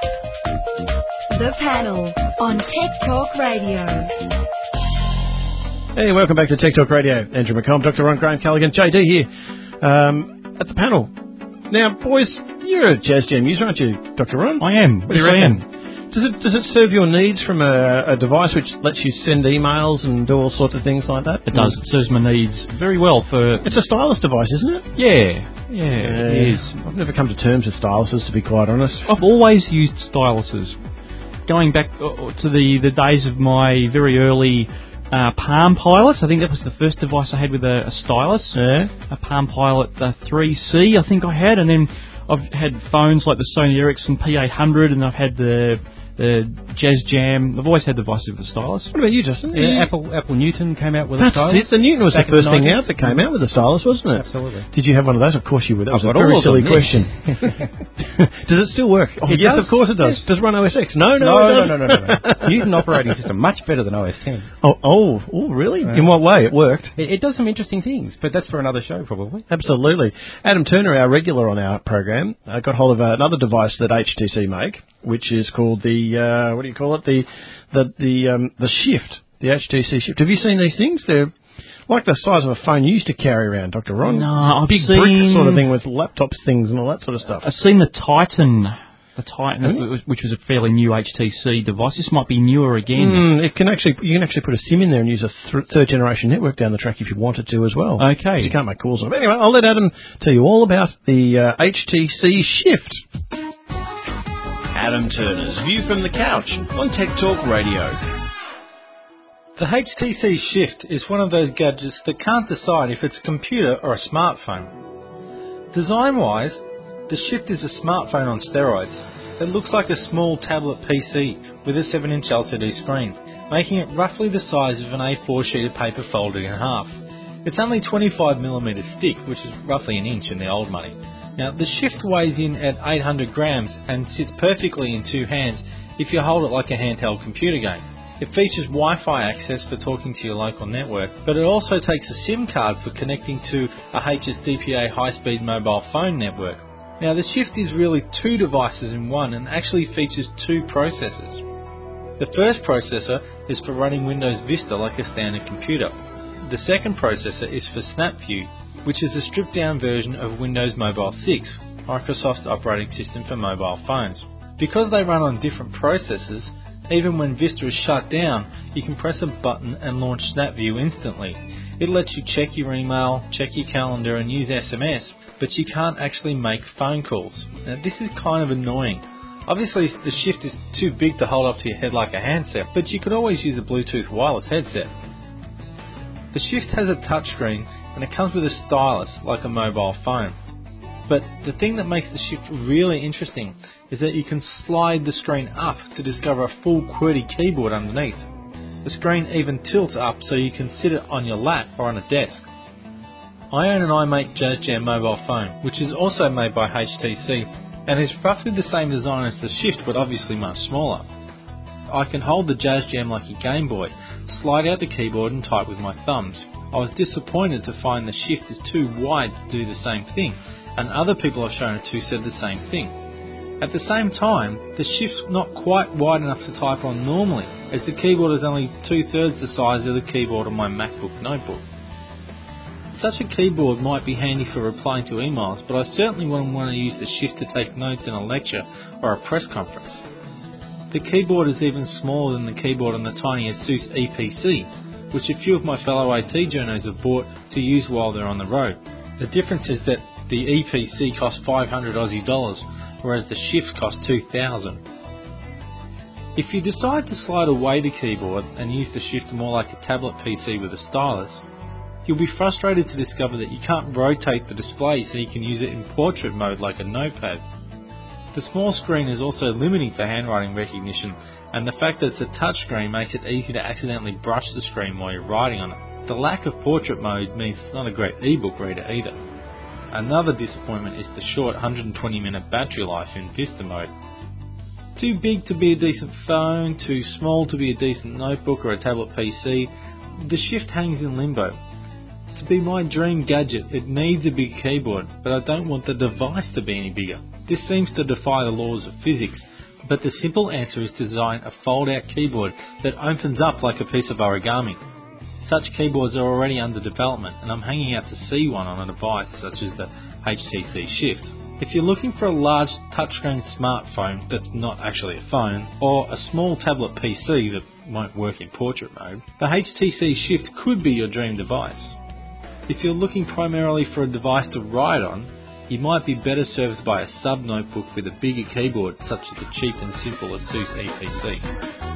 The panel on Tech Talk Radio. Hey, welcome back to Tech Talk Radio. Andrew McComb, Dr. Ron Graham Callaghan, JD here at the panel. Now, boys, you're a Jazz Jam user, aren't you, Dr. Ron? I am. What do you reckon? Does it serve your needs from a device which lets you send emails and do all sorts of things like that? It does. It serves my needs very well for... It's a stylus device, isn't it? Yeah, it is. I've never come to terms with styluses, to be quite honest. I've always used styluses. Going back to the days of my very early Palm Pilot, I think that was the first device I had with a stylus. Yeah. A Palm Pilot 3C, I think I had, and then I've had phones like the Sony Ericsson P800, and I've had the Jazz Jam. I've always had devices with a stylus. What about you, Justin? Yeah, Apple Newton came out with a stylus. That's it. The Newton was the first thing out that came out with a stylus, wasn't it? Absolutely. Did you have one of those? Of course you would. That was a very silly question. Does it still work? Oh, yes, of course it does. Yes. Does it run OS X? No. Newton operating system, much better than OS X. Oh, really? In what way? It worked? It does some interesting things, but that's for another show, probably. Absolutely. Adam Turner, our regular on our program, got hold of another device that HTC make, which is called the what do you call it? The Shift, the HTC Shift. Have you seen these things? They're like the size of a phone you used to carry around, Dr. Ron. No, I've big seen brick sort of thing with laptops things and all that sort of stuff. I've seen the Titan, which was a fairly new HTC device. This might be newer again. You can actually put a SIM in there and use a third generation network down the track if you wanted to as well. Okay, you can't make calls on it. But anyway, I'll let Adam tell you all about the HTC Shift. Adam Turner's View from the Couch on Tech Talk Radio. The HTC Shift is one of those gadgets that can't decide if it's a computer or a smartphone. Design-wise, the Shift is a smartphone on steroids that looks like a small tablet PC with a 7-inch LCD screen, making it roughly the size of an A4 sheet of paper folded in half. It's only 25mm thick, which is roughly an inch in the old money. Now, the Shift weighs in at 800 grams and sits perfectly in two hands if you hold it like a handheld computer game. It features Wi-Fi access for talking to your local network, but it also takes a SIM card for connecting to a HSDPA high-speed mobile phone network. Now, the Shift is really two devices in one and actually features two processors. The first processor is for running Windows Vista like a standard computer. The second processor is for SnapView, which is a stripped-down version of Windows Mobile 6, Microsoft's operating system for mobile phones. Because they run on different processors, even when Vista is shut down, you can press a button and launch SnapView instantly. It lets you check your email, check your calendar and use SMS, but you can't actually make phone calls. Now, this is kind of annoying. Obviously, the Shift is too big to hold up to your head like a handset, but you could always use a Bluetooth wireless headset. The Shift has a touchscreen and it comes with a stylus like a mobile phone. But the thing that makes the Shift really interesting is that you can slide the screen up to discover a full QWERTY keyboard underneath. The screen even tilts up so you can sit it on your lap or on a desk. I own an iMate Jazz Jam mobile phone, which is also made by HTC and is roughly the same design as the Shift but obviously much smaller. I can hold the Jazz Jam like a Game Boy, slide out the keyboard and type with my thumbs. I was disappointed to find the Shift is too wide to do the same thing, and other people I've shown it to said the same thing. At the same time, the Shift's not quite wide enough to type on normally, as the keyboard is only 2/3 the size of the keyboard on my MacBook notebook. Such a keyboard might be handy for replying to emails, but I certainly wouldn't want to use the Shift to take notes in a lecture or a press conference. The keyboard is even smaller than the keyboard on the tiny ASUS EPC, which a few of my fellow AT journos have bought to use while they're on the road. The difference is that the EPC costs 500 Aussie dollars, whereas the Shift costs 2,000. If you decide to slide away the keyboard and use the Shift more like a tablet PC with a stylus, you'll be frustrated to discover that you can't rotate the display so you can use it in portrait mode like a notepad. The small screen is also limiting for handwriting recognition, and the fact that it's a touchscreen makes it easy to accidentally brush the screen while you're writing on it. The lack of portrait mode means it's not a great ebook reader either. Another disappointment is the short 120-minute battery life in Vista mode. Too big to be a decent phone, too small to be a decent notebook or a tablet PC, the Shift hangs in limbo. To be my dream gadget, it needs a big keyboard, but I don't want the device to be any bigger. This seems to defy the laws of physics, but the simple answer is to design a fold-out keyboard that opens up like a piece of origami. such keyboards are already under development, and I'm hanging out to see one on a device such as the HTC Shift. If you're looking for a large touchscreen smartphone that's not actually a phone, or a small tablet PC that won't work in portrait mode, the HTC Shift could be your dream device. If you're looking primarily for a device to write on, you might be better served by a sub-notebook with a bigger keyboard, such as the cheap and simple ASUS EPC.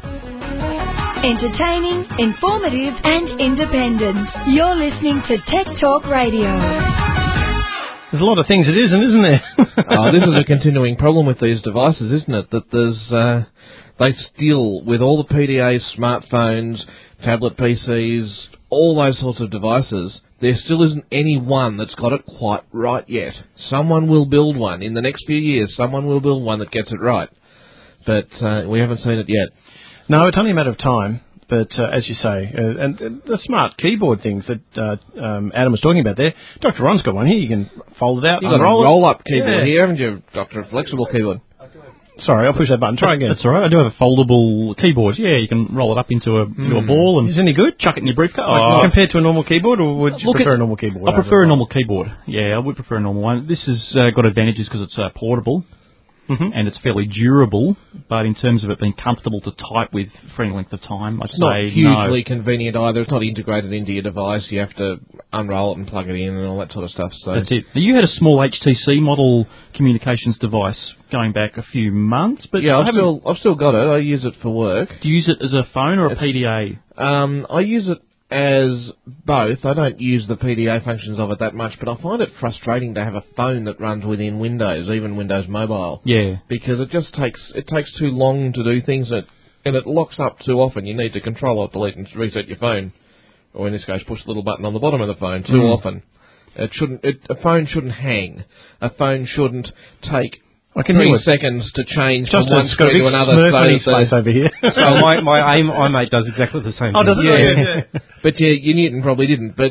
Entertaining, informative and independent. You're listening to Tech Talk Radio. There's a lot of things it isn't there? This is a continuing problem with these devices, isn't it? That they still, with all the PDAs, smartphones, tablet PCs, all those sorts of devices, there still isn't any one that's got it quite right yet. Someone will build one. In the next few years, someone will build one that gets it right. But we haven't seen it yet. No, it's only a matter of time. But as you say, and the smart keyboard things that Adam was talking about there, Dr. Ron's got one here. You can fold it out. You've got a roll-up keyboard here, haven't you, Doctor? A flexible keyboard. Sorry, I'll push that button. Try again. That's all right. I do have a foldable keyboard. Yeah, you can roll it up into a ball and... Is it any good? Chuck it in your briefcase. Compared to a normal keyboard, or would you prefer a normal keyboard? I prefer a normal keyboard. Yeah, I would prefer a normal one. This has got advantages because it's portable. And it's fairly durable, but in terms of it being comfortable to type with for any length of time, I'd say no. It's not hugely convenient either. It's not integrated into your device. You have to unroll it and plug it in and all that sort of stuff. So that's it. Now, you had a small HTC model communications device going back a few months, but yeah, I've still got it. I use it for work. Do you use it as a phone or a PDA? I use it as both. I don't use the PDA functions of it that much, but I find it frustrating to have a phone that runs within Windows, even Windows Mobile. Yeah. Because it just takes too long to do things, and it locks up too often. You need to control alt delete and reset your phone, or in this case, push the little button on the bottom of the phone too often. A phone shouldn't hang. A phone shouldn't take 3 seconds to change from one screen to another. Space over here. So my iMate does exactly the same thing. Oh, does it? Yeah. But your Newton probably didn't. But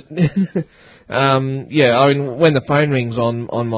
I mean, when the phone rings on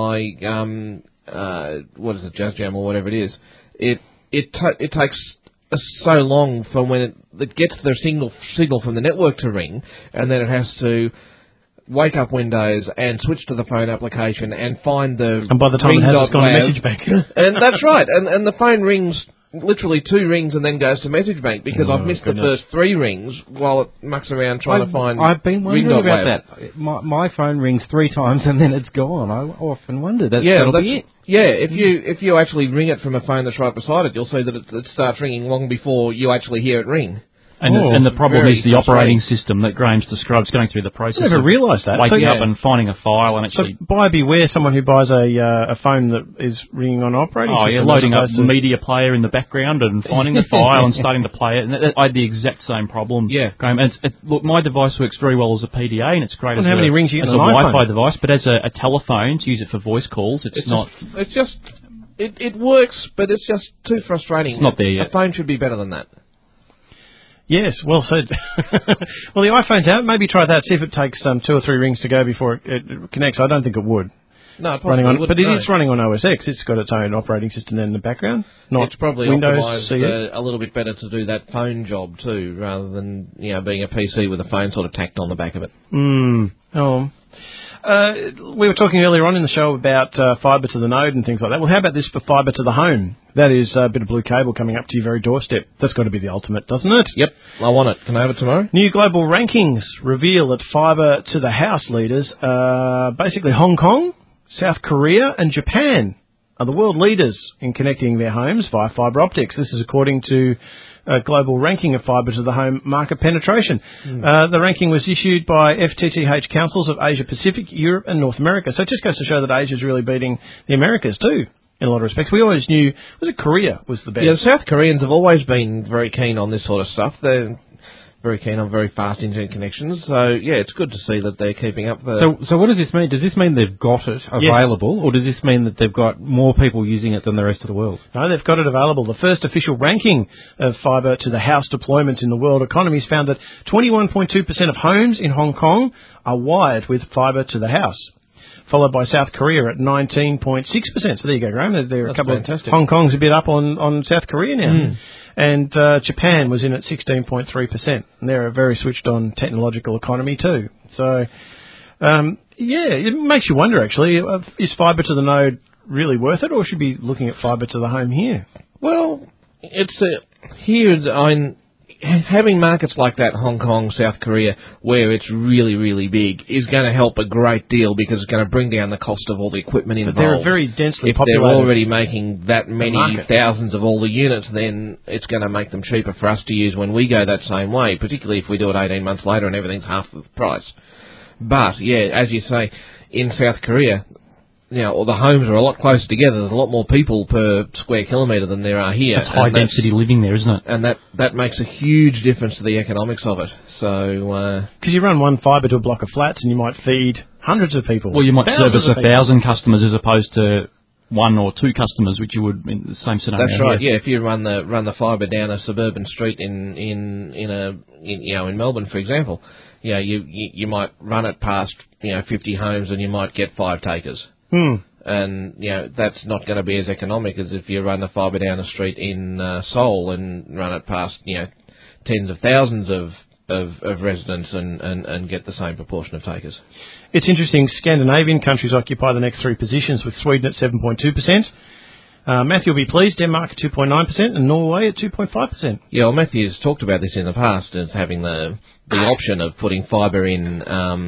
my what is it, Jazz Jam or whatever it is, it takes so long from when it gets the signal from the network to ring, and then it has to wake up Windows and switch to the phone application and find the... And by the time it has, it's gone to message bank. And that's right. And the phone rings, literally 2 rings and then goes to message bank because I've missed the first 3 rings while it mucks around trying to find... I've been wondering about that. My phone rings 3 times and then it's gone. I often wonder. That'll be it. Yeah, if you actually ring it from a phone that's right beside it, you'll see that it starts ringing long before you actually hear it ring. And the problem is the operating system that Graham's described going through the process. I never realised that. Waking up and finding a file and actually... So buyer beware someone who buys a phone that is ringing on operating system. You're loading up the media player in the background and finding the file and starting to play it. And I had the exact same problem, Graham. And look, my device works very well as a PDA and it's great as how many rings you get as a Wi-Fi device, but as a telephone, to use it for voice calls, it's not... It works, but it's just too frustrating. It's not there yet. A phone should be better than that. Yes, well said. Well, the iPhone's out. Maybe try that. See if it takes 2 or 3 rings to go before it connects. I don't think it would. No, it probably wouldn't. But it is running on OS X. It's got its own operating system in the background. Not it's probably Windows optimised a little bit better to do that phone job too, rather than being a PC with a phone sort of tacked on the back of it. We were talking earlier on in the show about fibre to the node and things like that. Well, how about this for fibre to the home? That is a bit of blue cable coming up to your very doorstep. That's got to be the ultimate, doesn't it? Yep, I want it. Can I have it tomorrow? New global rankings reveal that fibre to the house leaders, basically Hong Kong, South Korea and Japan, are the world leaders in connecting their homes via fibre optics. This is according to a global ranking of fibre to the home market penetration. The ranking was issued by FTTH Councils of Asia Pacific, Europe and North America. So it just goes to show that Asia is really beating the Americas too, in a lot of respects. We always knew, Korea was the best? Yeah, the South Koreans have always been very keen on this sort of stuff. They're very keen on very fast internet connections. So, yeah, it's good to see that they're keeping up the... So what does this mean? Does this mean they've got it available, yes, or does this mean that they've got more people using it than the rest of the world? No, they've got it available. The first official ranking of fibre to the house deployments in the world economies found that 21.2% of homes in Hong Kong are wired with fibre to the house. followed by South Korea at 19.6%. So there you go, Graham. There are a couple fantastic. of Hong Kong's a bit up on South Korea now. And Japan was in at 16.3%. And they're a very switched-on technological economy too. So, it makes you wonder, actually, is fibre to the node really worth it, or should we be looking at fibre to the home here? Well, having markets like that, Hong Kong, South Korea, where it's really, really big, is going to help a great deal because it's going to bring down the cost of all the equipment involved. But they're very densely If populated. they're already making that many thousands of all the units, then it's going to make them cheaper for us to use when we go that same way, particularly if we do it 18 months later and everything's half the price. But, yeah, as you say, in South Korea, the homes are a lot closer together. There's a lot more people per square kilometre than there are here. That's high density living there, isn't it? And that makes a huge difference to the economics of it. So, because you run one fibre to a block of flats and you might feed hundreds of people. Well, you might service 1,000 customers as opposed to 1 or 2 customers, which you would in the same scenario. That's right. Yeah, if you run the fibre down a suburban street in Melbourne, for example, you might run it past 50 homes and you might get 5 takers. And that's not going to be as economic as if you run the fibre down a street in Seoul and run it past tens of thousands of residents and get the same proportion of takers. It's interesting. Scandinavian countries occupy the next 3 positions, with Sweden at 7.2%. Matthew will be pleased. Denmark at 2.9% and Norway at 2.5%. Yeah, well, Matthew's talked about this in the past as having the option of putting fibre in.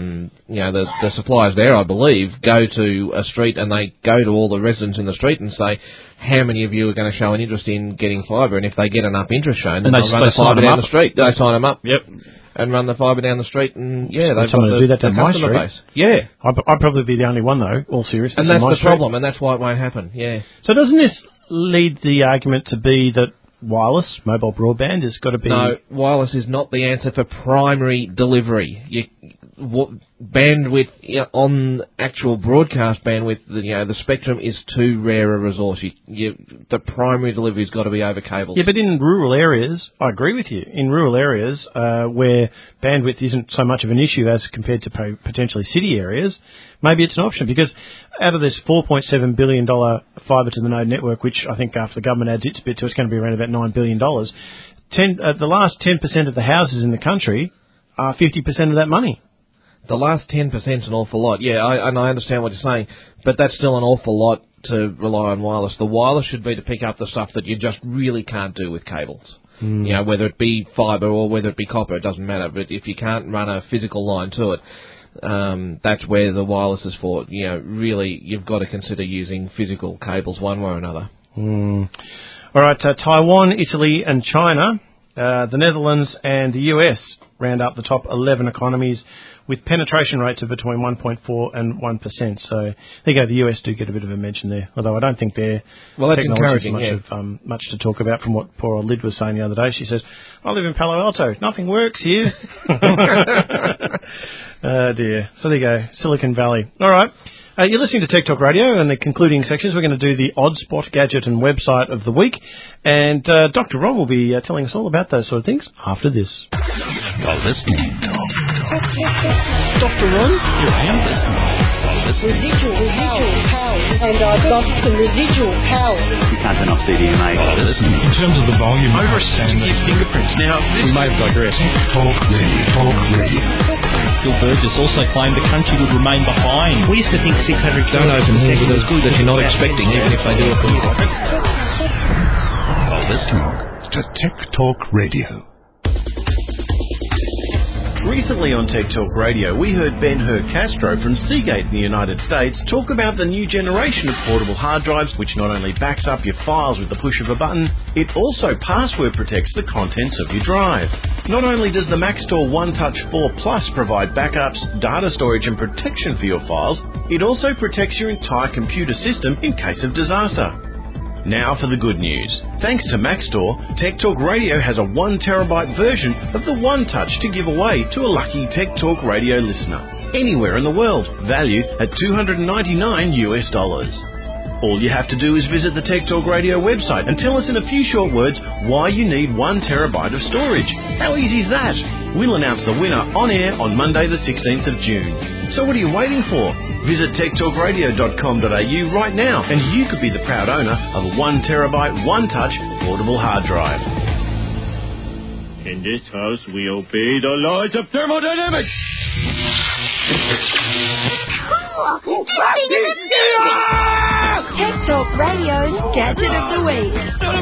The suppliers there, I believe, go to a street and they go to all the residents in the street and say, how many of you are going to show an interest in getting fibre? And if they get enough interest shown, then they'll run the fibre down the street. They sign them up. Yep. And run the fibre down the street, and they've got to do that to my street. Base. Yeah, I'd probably be the only one though. All seriousness, and that's the problem, and that's why it won't happen. Yeah. So doesn't this lead the argument to be that wireless, mobile broadband, has got to be... No, wireless is not the answer for primary delivery. Bandwidth on actual broadcast bandwidth, the spectrum is too rare a resource. The primary delivery's got to be over cables. Yeah, but in rural areas, I agree with you. In rural areas where bandwidth isn't so much of an issue as compared to potentially city areas, maybe it's an option, because out of this $4.7 billion fibre to the node network, which I think after the government adds its bit to, it's going to be around about $9 billion. The last 10% of the houses in the country are 50% of that money. The last 10% is an awful lot. Yeah, I understand what you're saying, but that's still an awful lot to rely on wireless. The wireless should be to pick up the stuff that you just really can't do with cables. Whether it be fibre or whether it be copper, it doesn't matter. But if you can't run a physical line to it, that's where the wireless is for. Really, you've got to consider using physical cables one way or another. All right, Taiwan, Italy and China, the Netherlands and the US round up the top 11 economies with penetration rates of between 1.4 and 1%. So there you go, the US do get a bit of a mention there, although I don't think their technology is much to talk about from what poor old Lyd was saying the other day. She says, I live in Palo Alto, nothing works here. Oh dear. So there you go, Silicon Valley. All right. You're listening to Tech Talk Radio, and the concluding sections, we're going to do the Odd Spot gadget and website of the week. And Dr. Ron will be telling us all about those sort of things after this. You're listening. Dr. Ron? I am listening. Residual powers. And I've got some residual powers. You can't turn off CDMA. Listening. In terms of the volume, over 60 fingerprints. Now, this may have digressed. Talk radio. Phil Burgess also claimed the country would remain behind. We used to think 600 don't open hands with those good that you're not expecting, even if they do it for you. You're listening to Tech Talk Radio. Recently on Tech Talk Radio, we heard Ben-Hur Castro from Seagate in the United States talk about the new generation of portable hard drives, which not only backs up your files with the push of a button, it also password protects the contents of your drive. Not only does the Maxtor OneTouch 4 Plus provide backups, data storage and protection for your files, it also protects your entire computer system in case of disaster. Now for the good news. Thanks to Maxtor, Tech Talk Radio has a 1 terabyte version of the OneTouch to give away to a lucky Tech Talk Radio listener anywhere in the world, valued at $299 US. All you have to do is visit the Tech Talk Radio website and tell us in a few short words why you need 1 terabyte of storage. How easy is that? We'll announce the winner on air on Monday the 16th of June. So what are you waiting for? Visit techtalkradio.com.au right now and you could be the proud owner of a 1 terabyte, one-touch portable hard drive. In this house, we obey the laws of thermodynamics. Tech Talk Radio's Gadget of the Week.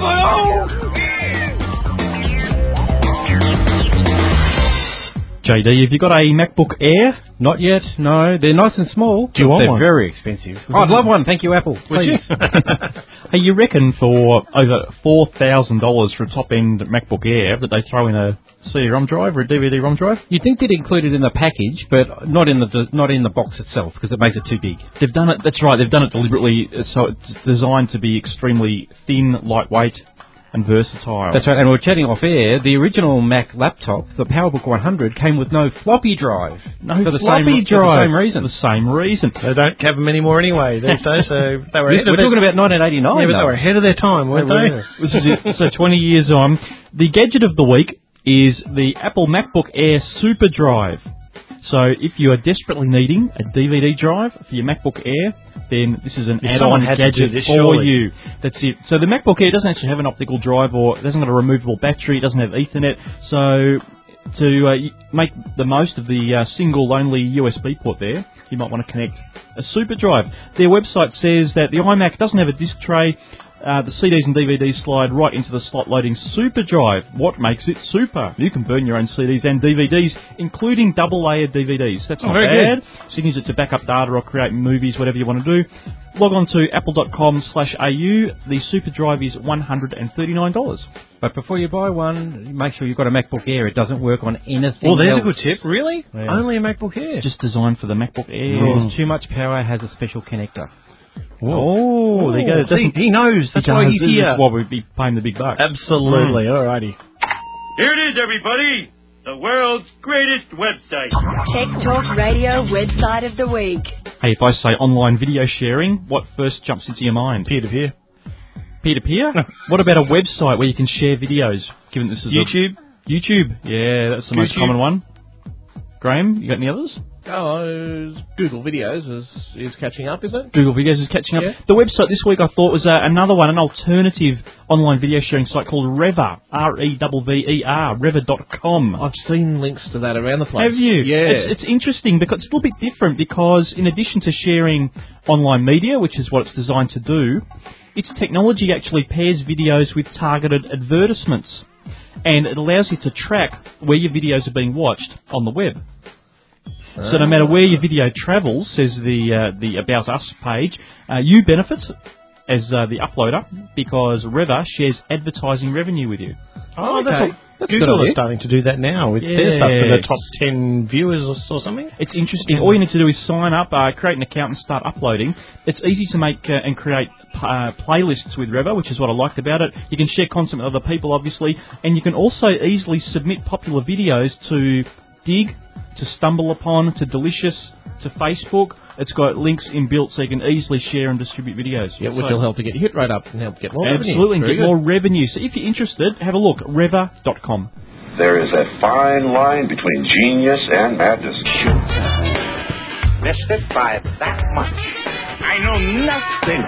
JD, have you got a MacBook Air? Not yet, no. They're nice and small. Do you want one? They're very expensive. Oh, I'd love one. Thank you, Apple. Please. Hey, you reckon for over $4,000 for a top-end MacBook Air that they throw in a CD-ROM drive or a DVD-ROM drive? You'd think they'd include it in the package, but not in the box itself because it makes it too big. They've done it. That's right. They've done it deliberately, so it's designed to be extremely thin, lightweight, and versatile. That's right, and we're chatting off air. The original Mac laptop, the PowerBook 100, came with no floppy drive. No for the floppy drive. For the same reason. They don't have them anymore anyway these days, so they were We're talking about 1989. Yeah, but they were ahead of their time, weren't they? This is it. So 20 years on. The gadget of the week is the Apple MacBook Air Super Drive. So if you are desperately needing a DVD drive for your MacBook Air, then this is an add-on gadget for you. That's it. So the MacBook Air doesn't actually have an optical drive, or it doesn't have a removable battery, it doesn't have Ethernet. So to make the most of the single-only USB port there, you might want to connect a Super Drive. Their website says that the iMac doesn't have a disk tray. The CDs and DVDs slide right into the slot-loading Super Drive. What makes it super? You can burn your own CDs and DVDs, including double-layered DVDs. That's not bad. So you can use it to back up data or create movies, whatever you want to do. Log on to apple.com/au. The Super Drive is $139. But before you buy one, make sure you've got a MacBook Air. It doesn't work on anything Well, there's else. a good tip. Really? Yeah. Only a MacBook Air? It's just designed for the MacBook Air. There's too much power, has a special connector. Oh, there you go. See, he knows. That's why he's here. That's why we'd be paying the big bucks. Absolutely. Alrighty. Here it is, everybody. The world's greatest website. Tech Talk Radio website of the week. Hey, if I say online video sharing, what first jumps into your mind? Peer-to-peer. Peer-to-peer? What about a website where you can share videos? Given this is YouTube. YouTube. Yeah, that's the most common one. Graham, you got any others? Google Videos is catching up, isn't it? Google Videos is catching up. Yeah. The website this week I thought was another one, an alternative online video sharing site called Rever. R-E-V-V-E-R, Rever.com. I've seen links to that around the place. Have you? Yeah. It's interesting because it's a little bit different because in addition to sharing online media, which is what it's designed to do, its technology actually pairs videos with targeted advertisements. And it allows you to track where your videos are being watched on the web. So no matter where your video travels, says the About Us page, you benefit as the uploader because Rever shares advertising revenue with you. Oh, okay. That's Google is starting to do that now with their stuff for the top 10 viewers or something. It's interesting. All you need to do is sign up, create an account and start uploading. It's easy to make and create playlists with Rever, which is what I liked about it. You can share content with other people, obviously, and you can also easily submit popular videos to Dig, to Stumble Upon, to Delicious, to Facebook. It's got links inbuilt so you can easily share and distribute videos. Yeah, which will help to get your hit rate up and help get more revenue. Absolutely, and get more revenue. So if you're interested, have a look, Rever.com. There is a fine line between genius and madness. Missed it by that much. I know nothing.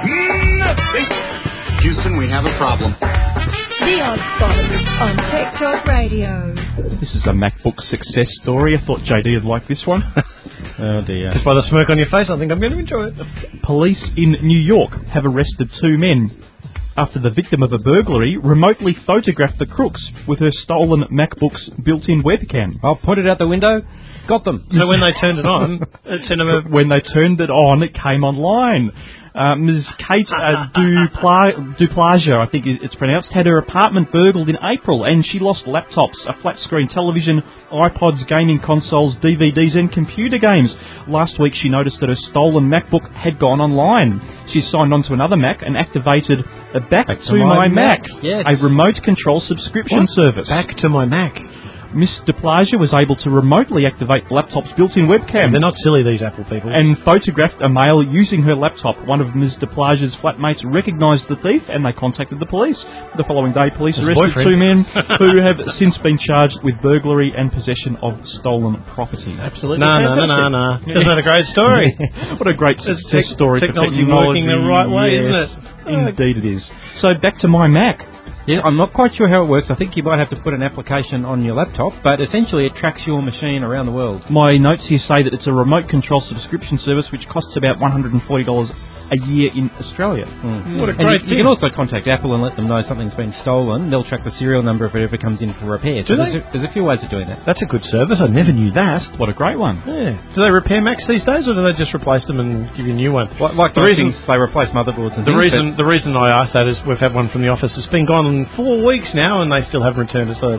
Houston, we have a problem. The Oddspods on Tech Talk Radio. This is a MacBook success story. I thought JD would like this one. Oh dear. Just by the smirk on your face, I think I'm going to enjoy it. Police in New York have arrested 2 men after the victim of a burglary remotely photographed the crooks with her stolen MacBook's built-in webcam. I'll put it out the window. Got them. So when they turned it on, it sent them a... When they turned it on, it came online. Ms. Kate Duplasia, I think it's pronounced, had her apartment burgled in April and she lost laptops, a flat-screen television, iPods, gaming consoles, DVDs and computer games. Last week she noticed that her stolen MacBook had gone online. She signed on to another Mac and activated a Back to My Mac, yes. a remote control subscription service. Back to My Mac. Miss DePlasia was able to remotely activate the laptop's built-in webcam. They're not silly, these Apple people. And photographed a male using her laptop. One of Ms. DePlagia's flatmates recognised the thief and they contacted the police. The following day, police arrested 2 men who have since been charged with burglary and possession of stolen property. Absolutely. No. Isn't that a great story? What a great success story. Technology working the right way, yes, isn't it? Indeed it is. So back to my Mac. Yeah, I'm not quite sure how it works. I think you might have to put an application on your laptop, but essentially it tracks your machine around the world. My notes here say that it's a remote control subscription service which costs about $140 a year in Australia. What a great thing. You can also contact Apple and let them know something's been stolen. They'll track the serial number if it ever comes in for repair. So there's a few ways of doing that. That's a good service. I never knew that. What a great one. Yeah. Do they repair Macs these days, or do they just replace them and give you a new one? Like the reason they replace motherboards and the reason I asked that is we've had one from the office. It's been gone 4 weeks now, and they still haven't returned it. So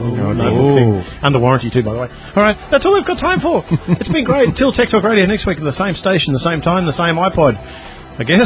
under warranty too, by the way. All right, that's all we've got time for. It's been great. Until Tech Talk Radio next week at the same station, the same time, the same iPod. I guess.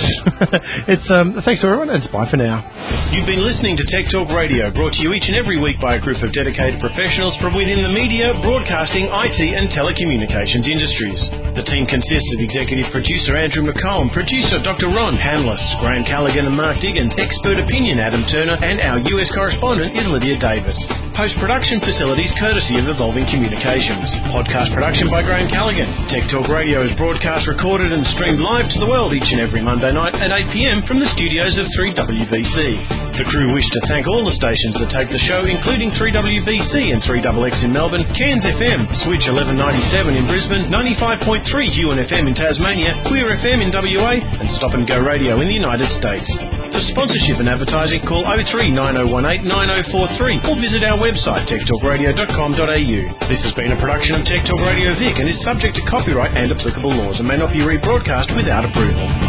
Thanks to everyone, and it's bye for now. You've been listening to Tech Talk Radio, brought to you each and every week by a group of dedicated professionals from within the media, broadcasting, IT and telecommunications industries. The team consists of executive producer Andrew McComb, producer Dr. Ron Hanless, Graham Callaghan and Mark Diggins, expert opinion Adam Turner, and our US correspondent is Lydia Davis. Post-production facilities courtesy of Evolving Communications. Podcast production by Graham Callaghan. Tech Talk Radio is broadcast, recorded and streamed live to the world each and every Monday night at 8 p.m. from the studios of 3WBC. The crew wish to thank all the stations that take the show, including 3WBC and 3XX in Melbourne, Cairns FM, Switch 1197 in Brisbane, 95.3 Huon FM in Tasmania, Queer FM in WA, and Stop and Go Radio in the United States. For sponsorship and advertising, call 03 9018 9043 or visit our website techtalkradio.com.au. This has been a production of Tech Talk Radio Vic and is subject to copyright and applicable laws and may not be rebroadcast without approval.